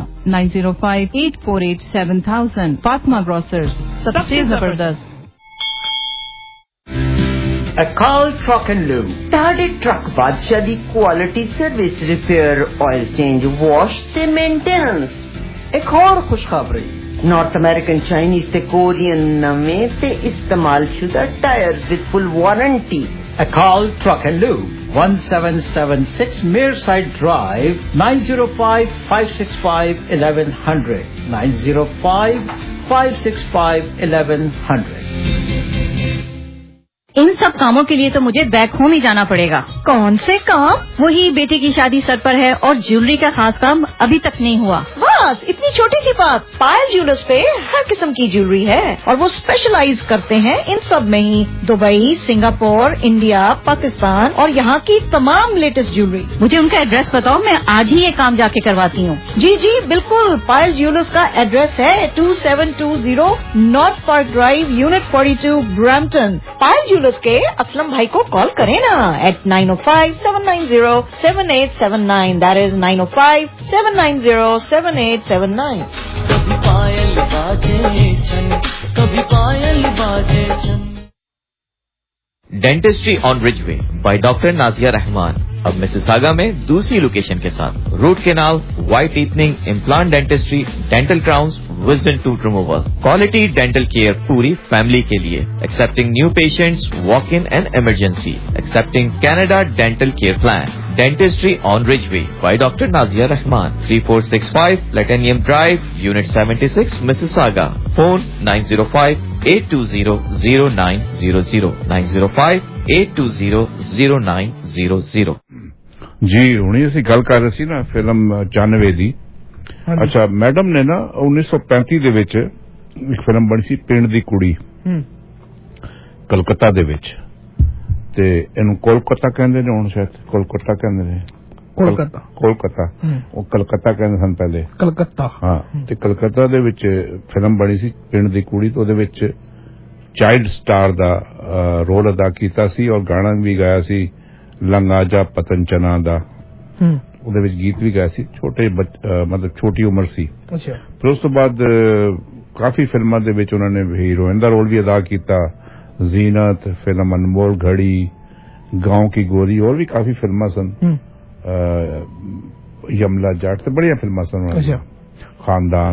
9058487000। Fatima grocers, सबसे जबरदस्त। Akal Truck and Lube. ਤੁਹਾਡੇ ਟਰੱਕ ਬਾਦਸ਼ਾਹ ਦੀ quality service repair oil change wash ਤੇ ਮੇਨਟੇਨੈਂਸ। ਇੱਕ ਹੋਰ ਖੁਸ਼ਖਬਰੀ ਨਾਰਥ ਅਮਰੀਕਨ ਚਾਈਨੀਜ਼ ਤੇ ਕੋਰੀਅਨ ਨਵੇਂ ਤੇ ਇਸਤੇਮਾਲਸ਼ੁਦਾ tyres with full warranty. Akal Truck and Lube, 1776 Mearside Drive, 905-565-1100, 905-565-1100। इन सब कामों के लिए तो मुझे बैक होम ही जाना पड़ेगा। कौन से काम? वही बेटी की शादी सर पर है और ज्वेलरी का खास काम अभी तक नहीं हुआ। बस इतनी छोटी सी बात, पायल ज्वेलर्स पे हर किस्म की ज्वेलरी है और वो स्पेशलाइज करते हैं इन सब में ही। दुबई, सिंगापुर, इंडिया, पाकिस्तान और यहाँ की तमाम लेटेस्ट ज्वेलरी। मुझे उनका एड्रेस बताओ, मैं आज ही ये काम जाके करवाती हूँ। जी जी बिल्कुल, पायल ज्वेलर्स का एड्रेस है 2720 north park drive, unit 42, Brampton. Payal jewellers के असलम भाई को कॉल करें ना at 905-790-7879। That is 905-790-7879। कभी पायल बाजे छन, कभी पायल बाजे छन। Dentistry on Ridgeway by doctor Nazia Rahman अब मिसिसागा में दूसरी लोकेशन के साथ root canal, white teething, implant dentistry, dental crowns, wisdom tooth removal, quality dental care पूरी फैमिली के लिए, accepting new patients, walk in and emergency, accepting Canada dental care plan. Dentistry on Ridgeway by doctor Nazia Rahman, 3465 platinum drive, unit 76, Mississauga. Phone 905-820-0900, 905-820-0900। जी हुणी ਅਸੀਂ ਗੱਲ ਕਰ ਰਹੇ ਸੀ ਨਾ ਫਿਲਮ 94 ਦੀ। ਅੱਛਾ ਮੈਡਮ ਨੇ ਨਾ 1935 ਦੇ ਵਿੱਚ ਇੱਕ ਫਿਲਮ ਬਣੀ ਸੀ ਪਿੰਡ ਦੀ ਕੁੜੀ ਕਲਕੱਤਾ ਦੇ ਵਿੱਚ, ਤੇ ਇਹਨੂੰ ਕੋਲਕਾਤਾ ਕਹਿੰਦੇ ਨੇ ਹੁਣ, ਸ਼ਾਇਦ ਕੋਲਕਾਤਾ ਕਹਿੰਦੇ ਨੇ। ਕੋਲਕਾਤਾ ਉਹ ਕਲਕੱਤਾ ਕਹਿੰਦੇ ਸਨ ਪਹਿਲੇ। ਕਲਕੱਤਾ ਹਾਂ। ਤੇ ਕਲਕੱਤਾ ਦੇ ਵਿੱਚ ਫਿਲਮ ਬਣੀ ਸੀ ਪਿੰਡ ਦੀ ਕੁੜੀ, ਤੇ ਉਹਦੇ ਵਿੱਚ ਚਾਈਲਡ ਸਟਾਰ ਦਾ ਰੋਲ ਅਦਾ ਕੀਤਾ ਸੀ ਔਰ ਗਾਣਾ ਵੀ ਗਾਇਆ ਸੀ ਲੰਗਾ ਜਾ ਪਤਨ ਚਨਾ ਦਾ। ਉਹਦੇ ਵਿੱਚ ਗੀਤ ਵੀ ਗਾਇਆ ਸੀ। ਛੋਟੇ ਮਤਲਬ ਛੋਟੀ ਉਮਰ ਸੀ। ਫਿਰ ਉਸ ਤੋਂ ਬਾਅਦ ਕਾਫੀ ਫਿਲਮਾਂ ਦੇ ਵਿੱਚ ਉਹਨਾਂ ਨੇ ਹੀਰੋਇਨ ਦਾ ਰੋਲ ਵੀ ਅਦਾ ਕੀਤਾ। ਜ਼ੀਨਤ, ਫਿਲਮ ਅਨਮੋਲ ਘੜੀ, गांव की गोरी, और भी काफी फिल्मां सन। यमला जाट ते बड़िया फिल्मां सन। खानदान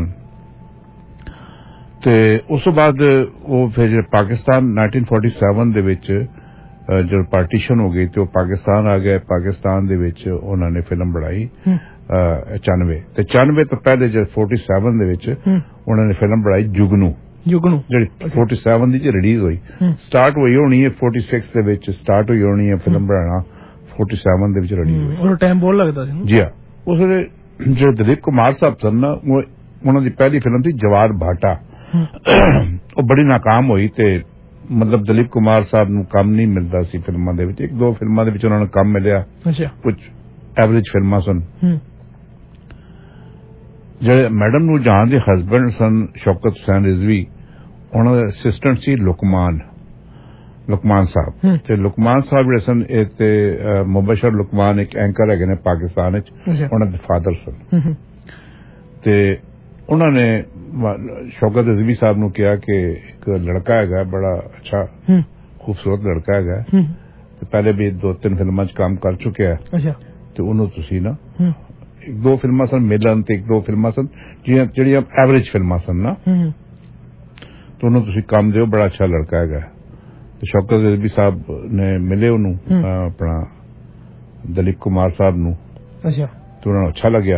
ते उस तो बाद वो फिर पाकिस्तान 1947 दे विच जो पार्टीशन हो गई तो पाकिस्तान आ गया। पाकिस्तान दे विच उन्होंने फिल्म बनाई 95 ते 94 तो पहले जो 47 दे विच उन्होंने फिल्म बनाई जुगनू जी 47 दी रिलीज हुई। स्टार्ट हुई होनी है 46 दे विच स्टार्ट हुई होनी है फिल्म बनाना, 47 दे विच रिलीज हुई। और टाइम बहुत लगता सी जी। हां उसने जो दिलीप कुमार साहब सन ना वो उन्होंने पहली फिल्म थी जवार भाटा, वो बड़ी नाकाम हुई ते मतलब दिलीप कुमार साहब नूं काम नहीं मिलता सी फिल्मां दे विच। एक दो फिल्मां दे विच उन्होंने काम मिलिया, कुछ एवरेज फिल्मां सन। ਜਿਹੜੇ ਮੈਡਮ ਨੂੰ ਜਹਾਂ ਦੇ ਹਸਬੈਂਡ ਸਨ ਸ਼ੌਕਤ ਹੁਸੈਨ ਰਿਜ਼ਵੀ, ਉਹਨਾਂ ਦੇ ਅਸਿਸਟੈਂਟ ਸੀ ਲੁਕਮਾਨ ਸਾਹਿਬ। ਤੇ ਲੁਕਮਾਨ ਸਾਹਿਬ ਜਿਹੜੇ ਸਨ ਇਹ ਤੇ ਮੁਬਸ਼ਰ ਲੁਕਮਾਨ ਇੱਕ ਐਂਕਰ ਹੈਗੇ ਨੇ ਪਾਕਿਸਤਾਨ ਵਿੱਚ, ਉਹਨਾਂ ਦੇ ਫਾਦਰ ਸਨ। ਤੇ ਉਹਨਾਂ ਨੇ ਸ਼ੌਕਤ ਰਿਜ਼ਵੀ ਸਾਹਿਬ ਨੂੰ ਕਿਹਾ ਕਿ ਇੱਕ ਲੜਕਾ ਹੈਗਾ ਬੜਾ ਅੱਛਾ ਖੂਬਸੂਰਤ ਲੜਕਾ ਹੈਗਾ ਤੇ ਪਹਿਲੇ ਵੀ 2-3 ਫਿਲਮਾਂ 'ਚ ਕੰਮ ਕਰ ਚੁੱਕਿਆ ਤੇ ਉਹਨੂੰ ਤੁਸੀਂ ਨਾ एक दो फिल्मां सन मिलन ते एक दो फिल्मां सन ਜਿਹੜੀਆਂ एवरेज फिल्मां सन ना तो ਉਹਨੂੰ ਤੁਸੀਂ ਕੰਮ ਦਿਓ, ਬੜਾ ਅੱਛਾ ਲੜਕਾ ਹੈਗਾ। ਤੇ ਸ਼ੌਕਤ ਰਿਜ਼ਵੀ ਸਾਹਿਬ ਨੇ ਮਿਲੇ ਉਹਨੂੰ ਆਪਣਾ ਦਲੀਪ ਕੁਮਾਰ ਸਾਹਿਬ ਨੂੰ। ਅੱਛਾ ਤੇ ਉਹਨਾਂ ਨੂੰ ਅੱਛਾ ਲੱਗਿਆ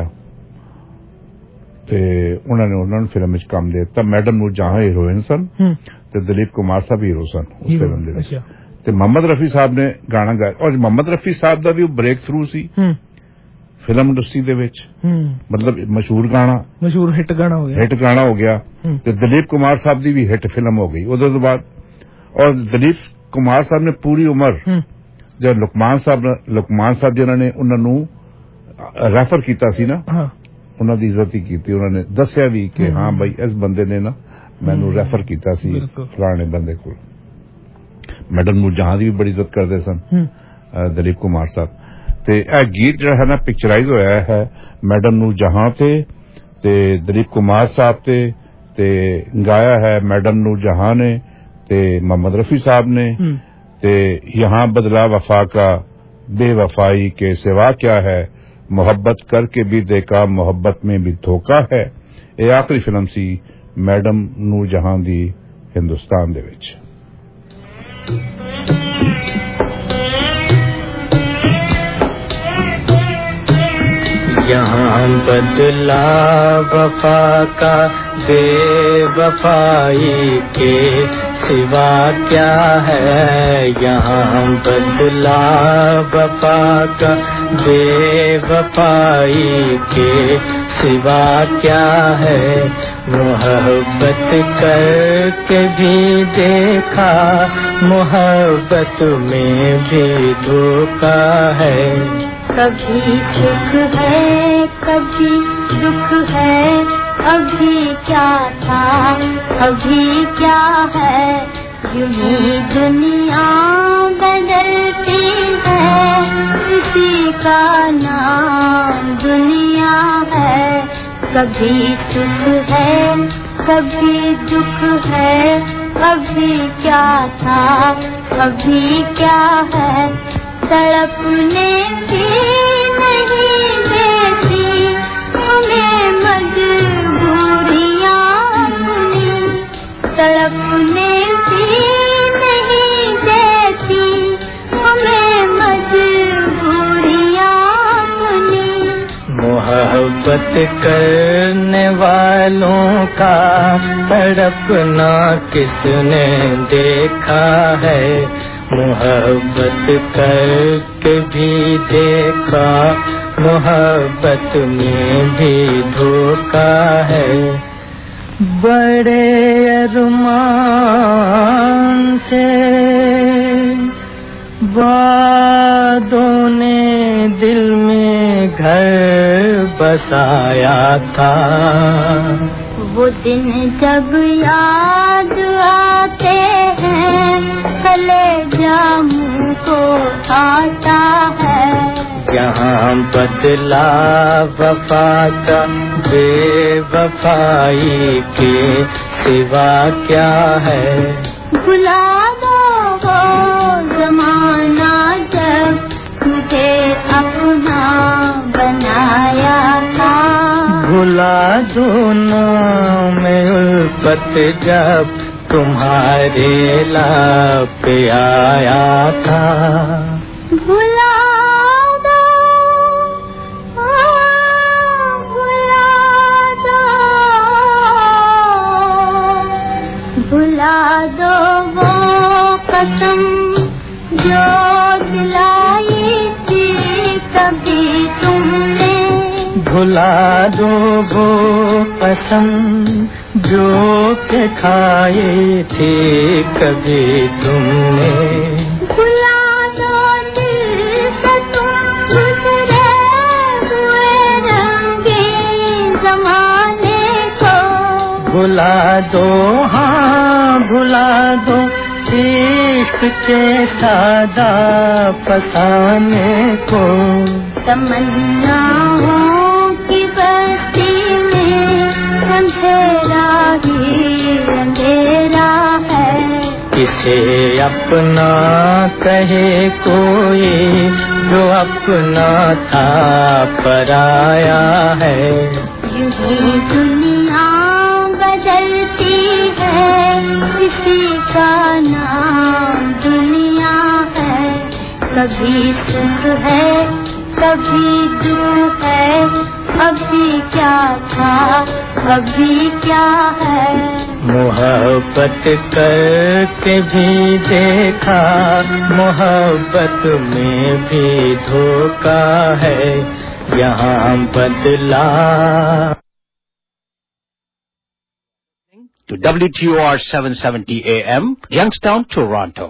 ਤੇ ਉਹਨਾਂ ਨੂੰ ਫਿਲਮ ਵਿੱਚ ਕੰਮ ਦੇ ਦਿੱਤਾ। ਮੈਡਮ ਨੂੰ ਜਹਾਂ ਹੀਰੋਇਨ ਸਨ ਤੇ ਦਲੀਪ ਕੁਮਾਰ ਸਾਹਿਬ ਹੀਰੋ ਸਨ ਉਸ ਫਿਲਮ ਦੇ ਵਿੱਚ। ਤੇ ਮੁਹੰਮਦ ਰਫੀ ਸਾਹਿਬ ਨੇ ਗਾਣਾ ਗਾਇਆ ਔਰ ਮੁਹੰਮਦ ਰਫੀ ਸਾਹਿਬ ਦਾ ਵੀ ਬ੍ਰੇਕ ਥਰੂ ਸੀ फिल्म इंडस्ट्री दे विच, मतलब मशहूर हिट गाना हो गया ते दिलीप कुमार साहब दी भी हिट फिल्म हो गई उदों तो बाद। और दिलीप कुमार साहब ने पूरी उम्र जब लुकमान साहब जिन्होंने उन्होंने रेफर किया सी ना, उन्होंने दी इज्जत ही की, उन्होंने दस्या भी कि हाँ भाई इस बंदे ने ना मैनू रेफर किया सी फलाने बंदे को। मैडम नूर जहां दी भी बड़ी इज्जत करते सन दिलीप कुमार साहब। ते गीत जो है ना पिक्चराइज होया है मैडम नूर जहां ते दिलीप कुमार साहब ते गाया है मैडम नूर जहां ने ते मोहम्मद रफी साहब ने ते ते यहाँ बदला वफा का बेवफाई के सिवा क्या है, मोहब्बत करके भी देखा मोहब्बत में भी धोखा है। ये आखिरी फिल्म सी मैडम नूरजहां दी हिंदुस्तान दे विच। यहाँ बदला वफा का बेवफाई के सिवा क्या है, यहाँ बदला वफा का बेवफाई के सिवा क्या है। मोहब्बत करके भी देखा मोहब्बत में भी धोखा है। कभी सुख है कभी दुख है, अभी क्या था अभी क्या है। यूं ही दुनिया बदलती है, इसी का नाम दुनिया है। कभी सुख है कभी दुख है, अभी क्या था अभी क्या है। तड़पने भी नहीं देती हमें मजबूरियां अपनी, तड़पने भी नहीं देती हमें मजबूरियां अपनी। मोहब्बत करने वालों का तड़पना किसने देखा है। मोहब्बत करके भी देखा मोहब्बत में भी धोखा है। बड़े अरमान से वादों ने दिल में घर बसाया था, वो दिन जब याद आते हैं कलेजा मुँह को आता है। यहाँ बदला वफा का बेवफाई के सिवा क्या है। भुला दो वो जमाना जब तुझे अपना बनाया था, भुला दो नाम उल्फत जब तुम्हारे लाप पे आया था। भुला दो भुला दो वो कसम जो दिलाई थी कभी तुमने। भुला दो वो कसम जो के खाए थे कभी तुमने। भुला दो दिल से तुम गुजरे हुए रंगीन ज़माने को। भुला दो हाँ भुला दो इश्क के सादा फसाने को। तमन्नाओं की बस्ती में अंधेरा ही अंधेरा है। किसे अपना कहे कोई जो अपना था पराया है। यूं ही दुनिया बदलती है, इसी का नाम दुनिया है। कभी सुख है कभी दुख है, अभी क्या था अभी क्या है। मोहब्बत करके भी देखा मोहब्बत में भी धोखा है। यहाँ बदला। To WTOR 770 AM, Youngstown, Toronto.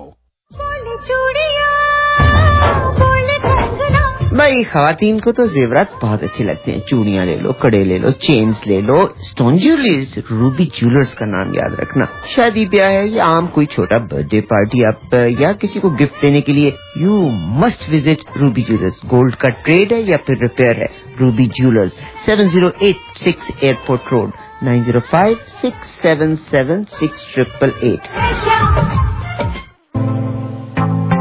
भाई खवातीन को तो जेवरात बहुत अच्छे लगते हैं। चूड़ियां ले लो, कड़े ले लो, चेन्स ले लो, स्टोन ज्वेलरीज। रूबी ज्वेलर्स का नाम याद रखना। शादी ब्याह है या आम कोई छोटा बर्थडे पार्टी आप या किसी को गिफ्ट देने के लिए you must visit ruby jewellers. Gold का ट्रेड है या फिर रिपेयर है, रूबी ज्वेलर्स 7086 एयरपोर्ट रोड 9056776888।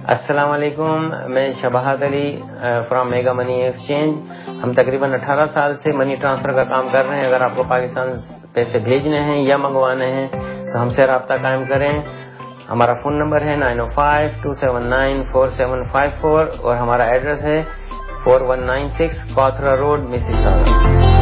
अस्सलाम वालेकुम, मैं Shabahat Ali from mega money exchange. हम तकरीबन 18 साल से मनी ट्रांसफर का काम कर रहे हैं। अगर आपको पाकिस्तान पैसे भेजने हैं या मंगवाने हैं तो हमसे रब्ता कायम करें। हमारा फ़ोन नंबर है 905-279-4754 और हमारा एड्रेस है 4196 कॉथरा रोड, मिसिसागा।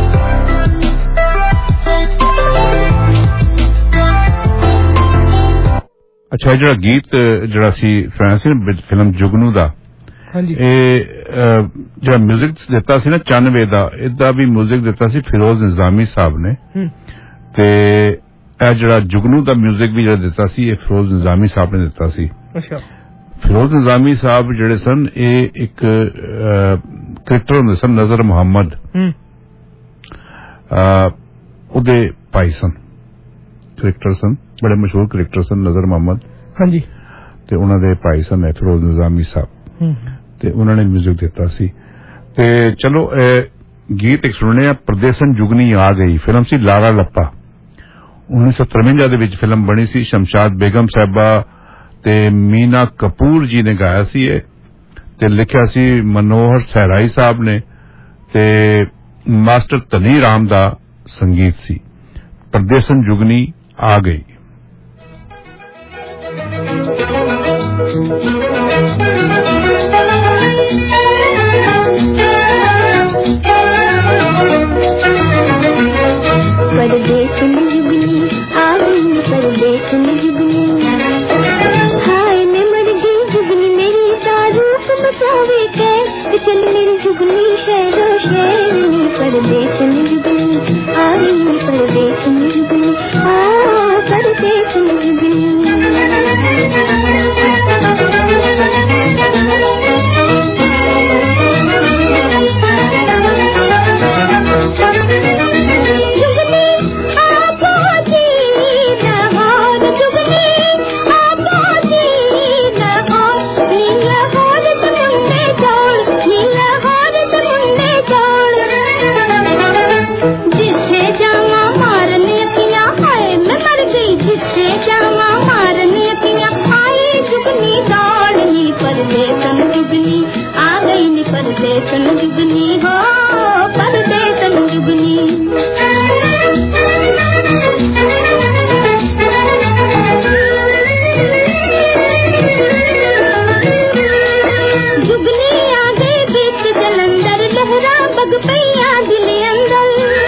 अच्छा, ਜਿਹੜਾ ਗੀਤ ਜਿਹੜਾ ਸੀ ਫਰਾਂਸੀ ਫਿਲਮ ਜੁਗਨੂ ਦਾ, ਹਾਂਜੀ, ਇਹ ਜਿਹੜਾ ਮਿਊਜ਼ਿਕ ਦਿੱਤਾ ਸੀ ਨਾ 94 ਦਾ, ਇਹਦਾ ਵੀ ਮਿਊਜ਼ਿਕ ਦਿੱਤਾ ਸੀ ਫਿਰੋਜ਼ ਨਿਜ਼ਾਮੀ ਸਾਹਿਬ ਨੇ, ਤੇ ਇਹ ਜਿਹੜਾ ਜੁਗਨੂ ਦਾ ਮਿਊਜ਼ਿਕ ਵੀ ਜਿਹੜਾ ਦਿੱਤਾ ਸੀ ਇਹ ਫਿਰੋਜ਼ ਨਿਜ਼ਾਮੀ ਸਾਹਿਬ ਨੇ ਦਿੱਤਾ ਸੀ। ਅੱਛਾ, ਫਿਰੋਜ਼ ਨਿਜ਼ਾਮੀ ਸਾਹਿਬ ਜਿਹੜੇ ਸਨ ਇਹ ਇੱਕ ਕ੍ਰਿਕਟਰ ਹੁੰਦੇ ਸਨ, ਨਜ਼ਰ ਮੁਹੰਮਦ, ਉਹਦੇ ਭਾਈ ਸਨ, ਕ੍ਰਿਕਟਰ ਸਨ, बड़े मशहूर क्रिकेटर सन नजर मोहम्मद। हाँ जी, ते उन्हां दे भाई सन फिरोज निजामी साहब, ते उन्होंने म्यूजिक दिता सी। ते चलो गीत एक सुनने, परदेसन जुगनी आ गई फिल्म सी लारा लप्पा, 1953 दे विच फिल्म बनी सी। शमशाद बेगम साहबा ते मीना कपूर जी ने गाया सी ते लिखिया सी मनोहर सहराई साहब ने, ते मास्टर तनी राम दा संगीत सी। परदेसन जुगनी आ गई। परदेस में जुगनी आ गई, परदेस में जुगनी, हाय मैं मर गई जुगनी मेरी तारूफ बचावे के, चल मेरी जुगनी शहरो शहर, परदेस में जुगनी आ गई, परदेस में जुगनी, परदेस में जुगनी। परदेसन जुगनी हो, परदेसन जुगनी, जुगनी आ गई बीच जलंधर, लहरा बग पैया दिल अंदर,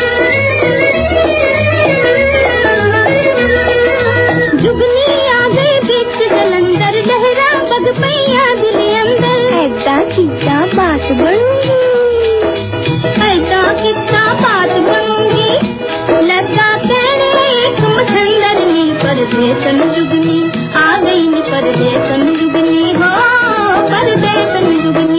जुगनी आ गई बीच जलंधर, लहरा बग पैया दिल अंदर, ऐसा कितना बात बनूंगी, ऐसा कितना बात बनूंगी, लगा कहने एक मछंदर नी, परदेसन जुगनी आ गई नी, परदेसन जुगनी हो, परदेसन जुगनी।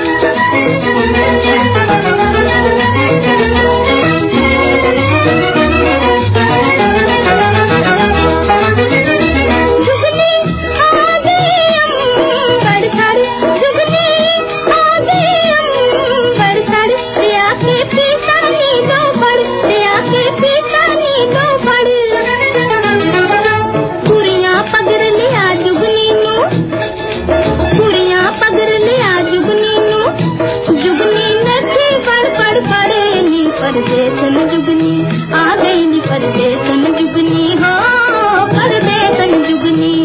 परदेसन जुगनी आ गई नी, परदेसन जुगनी हो, परदेसन जुगनी।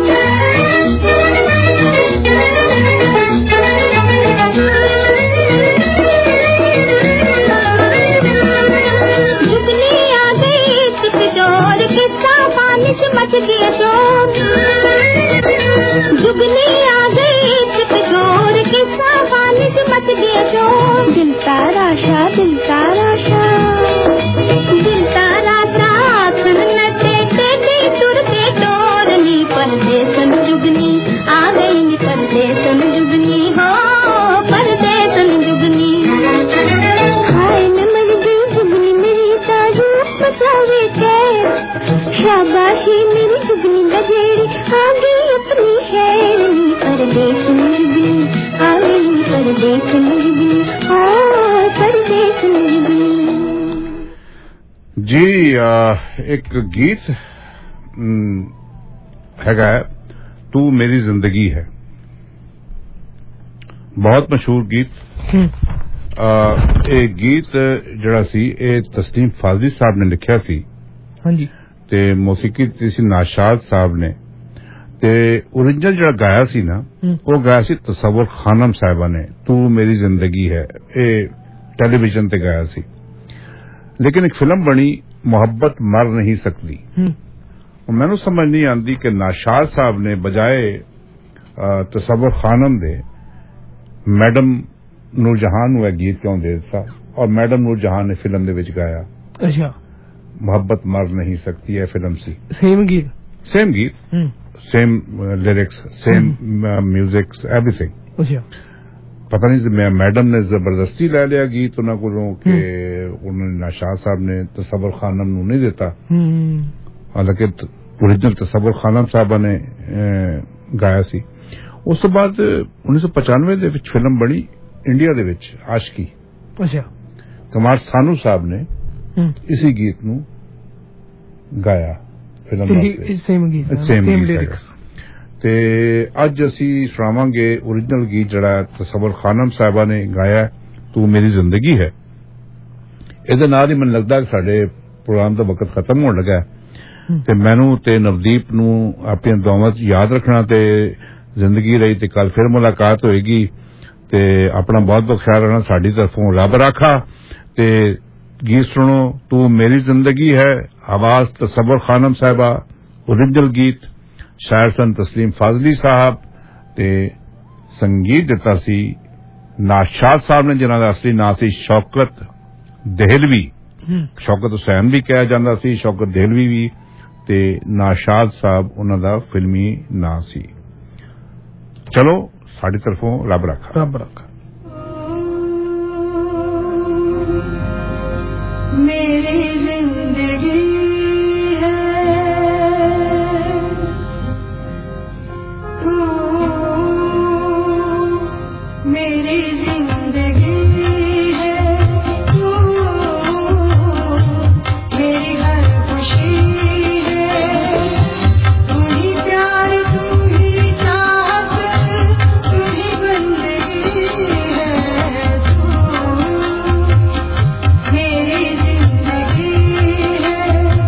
जुगनी आ गई चिपटोर के पानी से मच गया शोर, जुगनी आ गई चिपटोर के पानी से मच गया शोर, दिल तारा शाह, दिल तारा शाह, दिल तारा शाह, सुन नटे टेढ़े टुरते टोरनी, परदेसन जुगनी आ गई नी, परदेसन जुगनी हो, परदेसन जुगनी, हाय मैं मर गई जुगनी मेरी तारूफ बचावे के, शाबाशी मेरी जुगनी गजेड़ी आ गई अपनी शेरनी, परदेसन जुगनी आ गई, परदेसन जुगनी, परदेसन जुगनी। जी एक गीत, 'तू मेरी जिंदगी है'। ਬਹੁਤ ਮਸ਼ਹੂਰ ਗੀਤ ਇਹ ਗੀਤ ਜਿਹੜਾ ਸੀ ਇਹ ਤਸਲੀਮ ਫਾਜ਼ਲੀ ਸਾਹਿਬ ਨੇ ਲਿਖਿਆ ਸੀ ਹਾਂਜੀ ਤੇ ਮੌਸੀਕੀ ਦਿੱਤੀ ਸੀ ਨਾਸ਼ਾਦ ਸਾਹਿਬ ਨੇ ਤੇ ओरिजिनल ਜਿਹੜਾ ਗਾਇਆ ਸੀ ਨਾ ਉਹ ਗਾਇਆ ਸੀ ਤਸਵਰ ਖਾਨਮ ਸਾਹਿਬਾ ਨੇ ਤੂੰ ਮੇਰੀ ਜ਼ਿੰਦਗੀ ਹੈ ਇਹ ਟੈਲੀਵਿਜ਼ਨ ਤੇ ਗਾਇਆ ਸੀ ਲੇਕਿਨ ਇੱਕ ਫਿਲਮ ਬਣੀ ਮੁਹੱਬਤ ਮਰ ਨਹੀਂ ਸਕਦੀ ਮੈਨੂੰ ਸਮਝ ਨਹੀਂ ਆਉਂਦੀ ਕਿ ਨਾਸ਼ਾਦ ਸਾਹਿਬ ਨੇ ਬਜਾਏ ਤਸਵਰ ਖਾਨਮ ਦੇ ਮੈਡਮ ਨੂਰਜਹਾਨ ਨੂੰ ਇਹ ਗੀਤ ਕਿਉਂ ਦੇ ਦਿੱਤਾ ਔਰ ਮੈਡਮ ਨੂਰਜਹਾਨ ਨੇ ਫਿਲਮ ਦੇ ਵਿੱਚ ਗਾਇਆ ਅੱਛਾ ਮੁਹੱਬਤ ਮਰ ਨਹੀਂ ਸਕती है फिल्म सी सेम गीत same lyrics same music everything अच्छा पता नहीं मैडम ने जबरदस्ती ले लिया गीत उन्होंने कोलों कि उन्होंने नाशाद साहब ने तसव्वुर खानम नूं नहीं देता हालांकि ओरिजिनल तसव्वुर खानम साहब ने गाया सी उस तो बाद 1995 ਦੇ ਵਿੱਚ ਫਿਲਮ ਬਣੀ ਇੰਡੀਆ ਦੇ ਵਿੱਚ ਆਸ਼ਕੀ ਅੱਛਾ ਕਮਾਰ ਸਾਨੂ ਸਾਹਿਬ ਨੇ ਇसी ਗੀਤ ਨੂੰ ਗਾਇਆ ਫਿਲਮ ਵਾਸਤੇ ਸੇਮ ਲਿਰਿਕਸ ਤੇ ਅੱਜ ਅਸੀਂ ਸੁਣਾਵਾਂਗੇ ओरिजिनल ਗੀਤ ਜਿਹੜਾ ਤਸਵਰ ਖਾਨਮ ਸਾਹਿਬਾ ਨੇ ਗਾਇਆ ਤੂੰ ਮੇਰੀ ਜ਼ਿੰਦਗੀ ਹੈ ਇਹਦੇ ਨਾਲ ਹੀ ਮੈਨੂੰ ਲੱਗਦਾ ਕਿ ਸਾਡੇ ਪ੍ਰੋਗਰਾਮ ਦਾ ਵਕਤ ਖਤਮ ਹੋਣ ਲੱਗਾ ਤੇ ਮੈਨੂੰ ਤੇ ਨਵਦੀਪ ਨੂੰ ਆਪਣੀਆਂ ਦੁਆਵਾਂ 'ਚ ਯਾਦ ਰੱਖਣਾ ਤੇ ਜ਼ਿੰਦਗੀ ਰਹੀ ਤੇ ਕੱਲ ਫਿਰ ਮੁਲਾਕਾਤ ਹੋਏਗੀ ਤੇ ਆਪਣਾ ਬਹੁਤ ਬਹੁਤ ਖਿਆਲ ਰੱਖਣਾ ਸਾਡੀ ਤਰਫੋਂ ਰੱਬ ਰਾਖਾ ਤੇ गीत सुनो तू मेरी जिंदगी है आवाज तसव्वुर खानम साहिबा ओरिजिनल गीत शायर सन तस्लीम फाजली साहब ते संगीत दिता सी नाशाद साहब ने जिन्हां दा असली नाम सी शौकत दहलवी शौकत हुसैन भी कहा जांदा सी शौकत दहलवी भी ते नाशाद साहब उन्हां दा फिल्मी नाम सी चलो साडी तरफों रब रखा मेरी जिंदगी है तू मेरी जिंदगी है तू मेरी हर खुशी है तू ही प्यार तू ही चाहत तू ही बंदगी है तू मेरी जिंदगी है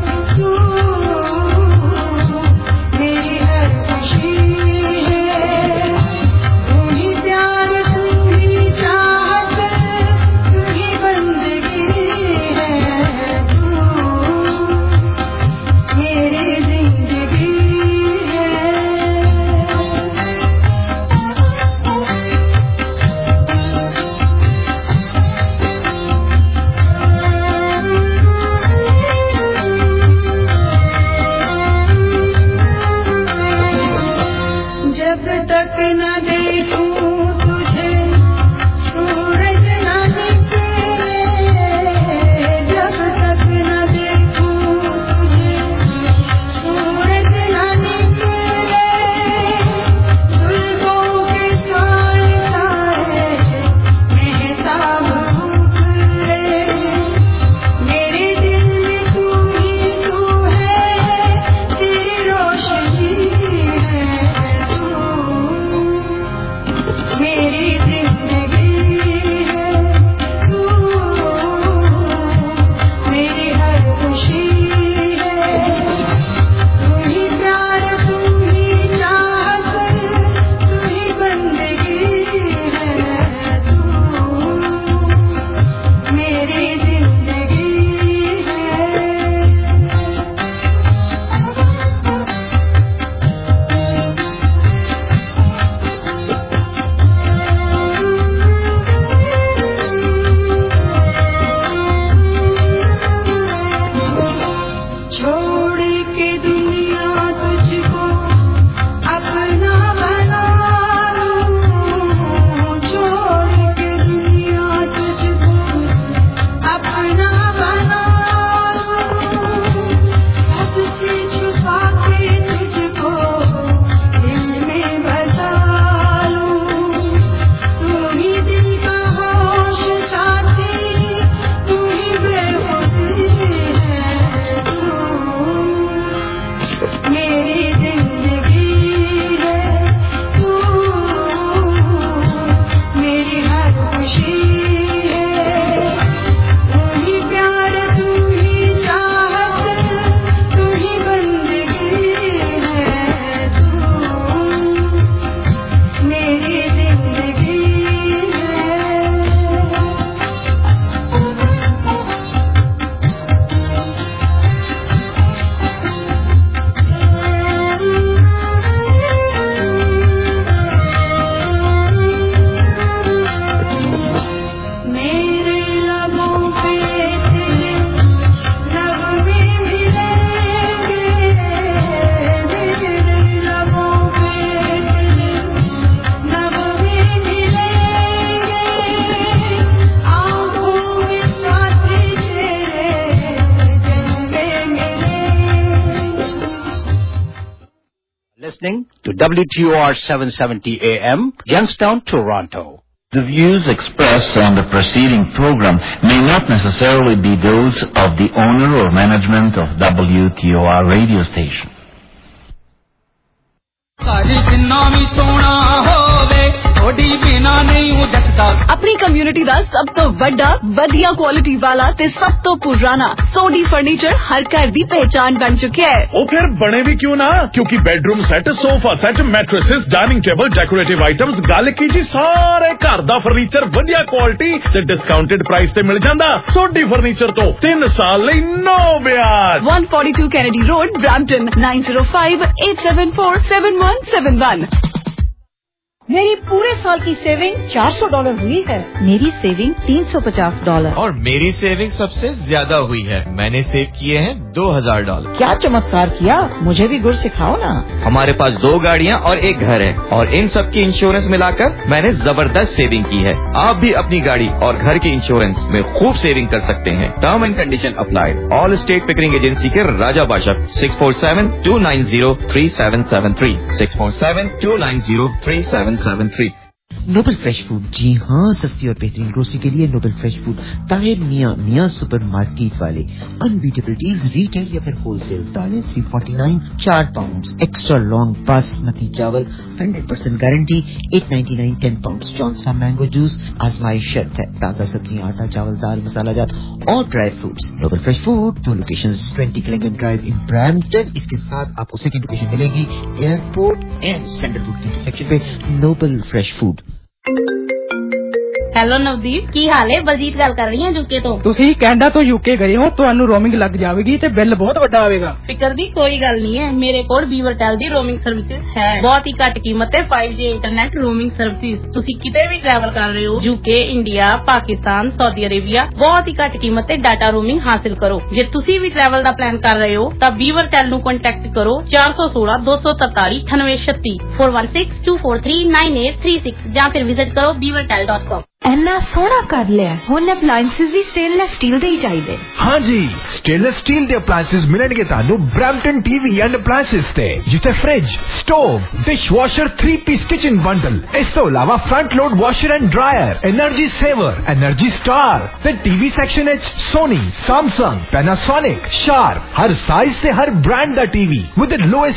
listening to WTOR 770 AM, Youngstown, Toronto. The views expressed on the preceding program may not necessarily be those of the owner or management of WTOR radio station. अपनी कम्युनिटी ਦਾ ਸਭ ਤੋਂ ਵੱਡਾ ਵਧੀਆ ਕੁਆਲਿਟੀ ਵਾਲਾ ਤੇ ਸਭ ਤੋਂ ਪੁਰਾਣਾ ਸੋਡੀ ਫਰਨੀਚਰ ਹਰ ਘਰ ਦੀ ਪਹਿਚਾਨ ਬਣ ਚੁੱਕਿਆ ਹੈ। ਉਹ ਫਿਰ ਬਣੇ ਵੀ ਕਿਉਂ ਨਾ, ਕਿਉਂਕਿ bedroom set, sofa set, mattresses, dining table, decorative items, ਗੱਲ ਕੀ ਜੀ ਸਾਰੇ ਘਰ ਦਾ ਫਰਨੀਚਰ ਵਧੀਆ ਕੁਆਲਿਟੀ ਤੇ ਡਿਸਕਾਊਂਟਡ ਪ੍ਰਾਈਸ ਤੇ ਮਿਲ ਜਾਂਦਾ। ਸੋਡੀ ਫਰਨੀਚਰ ਤੋਂ 3 ਸਾਲ ਲਈ ਨੋ ਵਿਆਜ। 142 ਕੈਨੇਡੀ ਰੋਡ, ਬ੍ਰੈਂਪਟਨ 9058747171। मेरी पूरे साल की सेविंग $400 हुई है। मेरी सेविंग $350 और मेरी सेविंग सबसे ज्यादा हुई है। मैंने सेव किए हैं $2000। क्या चमत्कार किया, मुझे भी गुर सिखाओ ना। हमारे पास 2 गाड़ियाँ और 1 घर है और इन सब की इंश्योरेंस मिलाकर मैंने जबरदस्त सेविंग की है। आप भी अपनी गाड़ी और घर के इंश्योरेंस में खूब सेविंग कर सकते हैं। Term and condition applied. Allstate Pickering agency के Raja Bashak 647-290-3773 647-290-3773। Noble fresh food, जी हाँ, सस्ती और बेहतरीन ग्रोसरी के लिए नोबल फ्रेश फूड, ताहिर मियाँ सुपर मार्केट वाले। अनबीटेबल डील्स, रिटेल या फिर होलसेल। दालें 349 4 पाउंड, एक्स्ट्रा लॉन्ग बासमती चावल 100% guarantee 899 10 pound. Johnson mango juice, आजमाइश शर्त है। ताजा सब्जियां, आटा, चावल, दाल, मसाला जात और dry fruits. Noble fresh food, 2 locations, 20 Killingham drive in Brampton. इसके साथ आपको सेकंड लोकेशन मिलेगी एयरपोर्ट एंड सेंट्रल रोड के इंटरसेक्शन पे। Noble fresh food. Hello Navdeep, ਕੀ ਹਾਲ ਹੈ? ਬਲਜੀਤ ਗੱਲ ਕਰ ਰਹੀ ਹਾਂ ਯੂਕੇ ਤੋਂ। ਤੁਸੀਂ ਕੈਨੇਡਾ ਤੋਂ ਯੂਕੇ ਗਏ ਹੋ, ਤੁਹਾਨੂੰ ਰੋਮਿੰਗ ਲੱਗ ਜਾਵੇਗੀ ਤੇ ਬਿੱਲ ਬਹੁਤ ਵੱਡਾ ਆਵੇਗਾ। ਫਿਕਰ ਦੀ ਕੋਈ ਗੱਲ ਨਹੀਂ ਹੈ, ਮੇਰੇ ਕੋਲ ਵੀਵਰਟੈਲ ਦੀ ਰੋਮਿੰਗ ਸਰਵਿਸਿਜ਼ ਹੈ। ਬਹੁਤ ਹੀ ਘੱਟ ਕੀਮਤ ਤੇ 5G ਇੰਟਰਨੈਟ ਰੋਮਿੰਗ ਸਰਵਿਸਿਜ਼। ਤੁਸੀਂ ਕਿਤੇ ਵੀ ਟਰੈਵਲ ਕਰ ਰਹੇ ਹੋ, UK, India, Pakistan, Saudi Arabia, ਬਹੁਤ ਹੀ ਘੱਟ ਕੀਮਤ ਤੇ ਡਾਟਾ ਰੋਮਿੰਗ ਹਾਸਿਲ ਕਰੋ। ਜੇ ਤੁਸੀਂ ਵੀ ਟਰੈਵਲ ਦਾ ਪਲਾਨ ਕਰ ਰਹੇ ਹੋ ਤਾਂ ਵੀਵਰਟੈਲ ਨੂੰ ਕੰਟੈਕਟ ਕਰੋ 416 243 9836 4162439836 ਜਾਂ ਫਿਰ ਵਿਜ਼ਿਟ ਕਰੋ beavertel.com। ਇੰਨਾ ਸੋਹਣਾ ਕਰ ਲਿਆ, ਹੁਣ ਅਪਲਾਈਐਂਸਿਸ ਵੀ ਸਟੇਨਲੈਸ ਸਟੀਲ ਦੇ ਹੀ ਚਾਹੀਦੇ। ਹਾਂਜੀ, ਸਟੇਨਲੈਸ ਸਟੀਲ ਦੇ ਅਪਲਾਈਐਂਸਿਸ ਮਿਲਣਗੇ ਤੁਹਾਨੂੰ ਬ੍ਰੈਂਪਟਨ ਟੀਵੀ ਐਂਡ ਅਪਲਾਈਐਂਸਿਸ ਤੇ, ਜਿੱਥੇ fridge, stove, dishwasher, 3-piece kitchen bundle, ਇਸ ਤੋਂ ਇਲਾਵਾ front load washer and dryer, energy saver, energy star ਤੇ ਟੀਵੀ ਸੈਕਸ਼ਨ ਵਿੱਚ ਸੋਨੀ, ਸੈਮਸੰਗ, ਪੈਨਾਸੋਨਿਕ, ਸ਼ਾਰਪ, ਹਰ ਸਾਈਜ਼ ਤੇ ਹਰ ਬ੍ਰਾਂਡ ਦਾ ਟੀਵੀ ਵਿਦ ਦ ਲੋਐਸਟ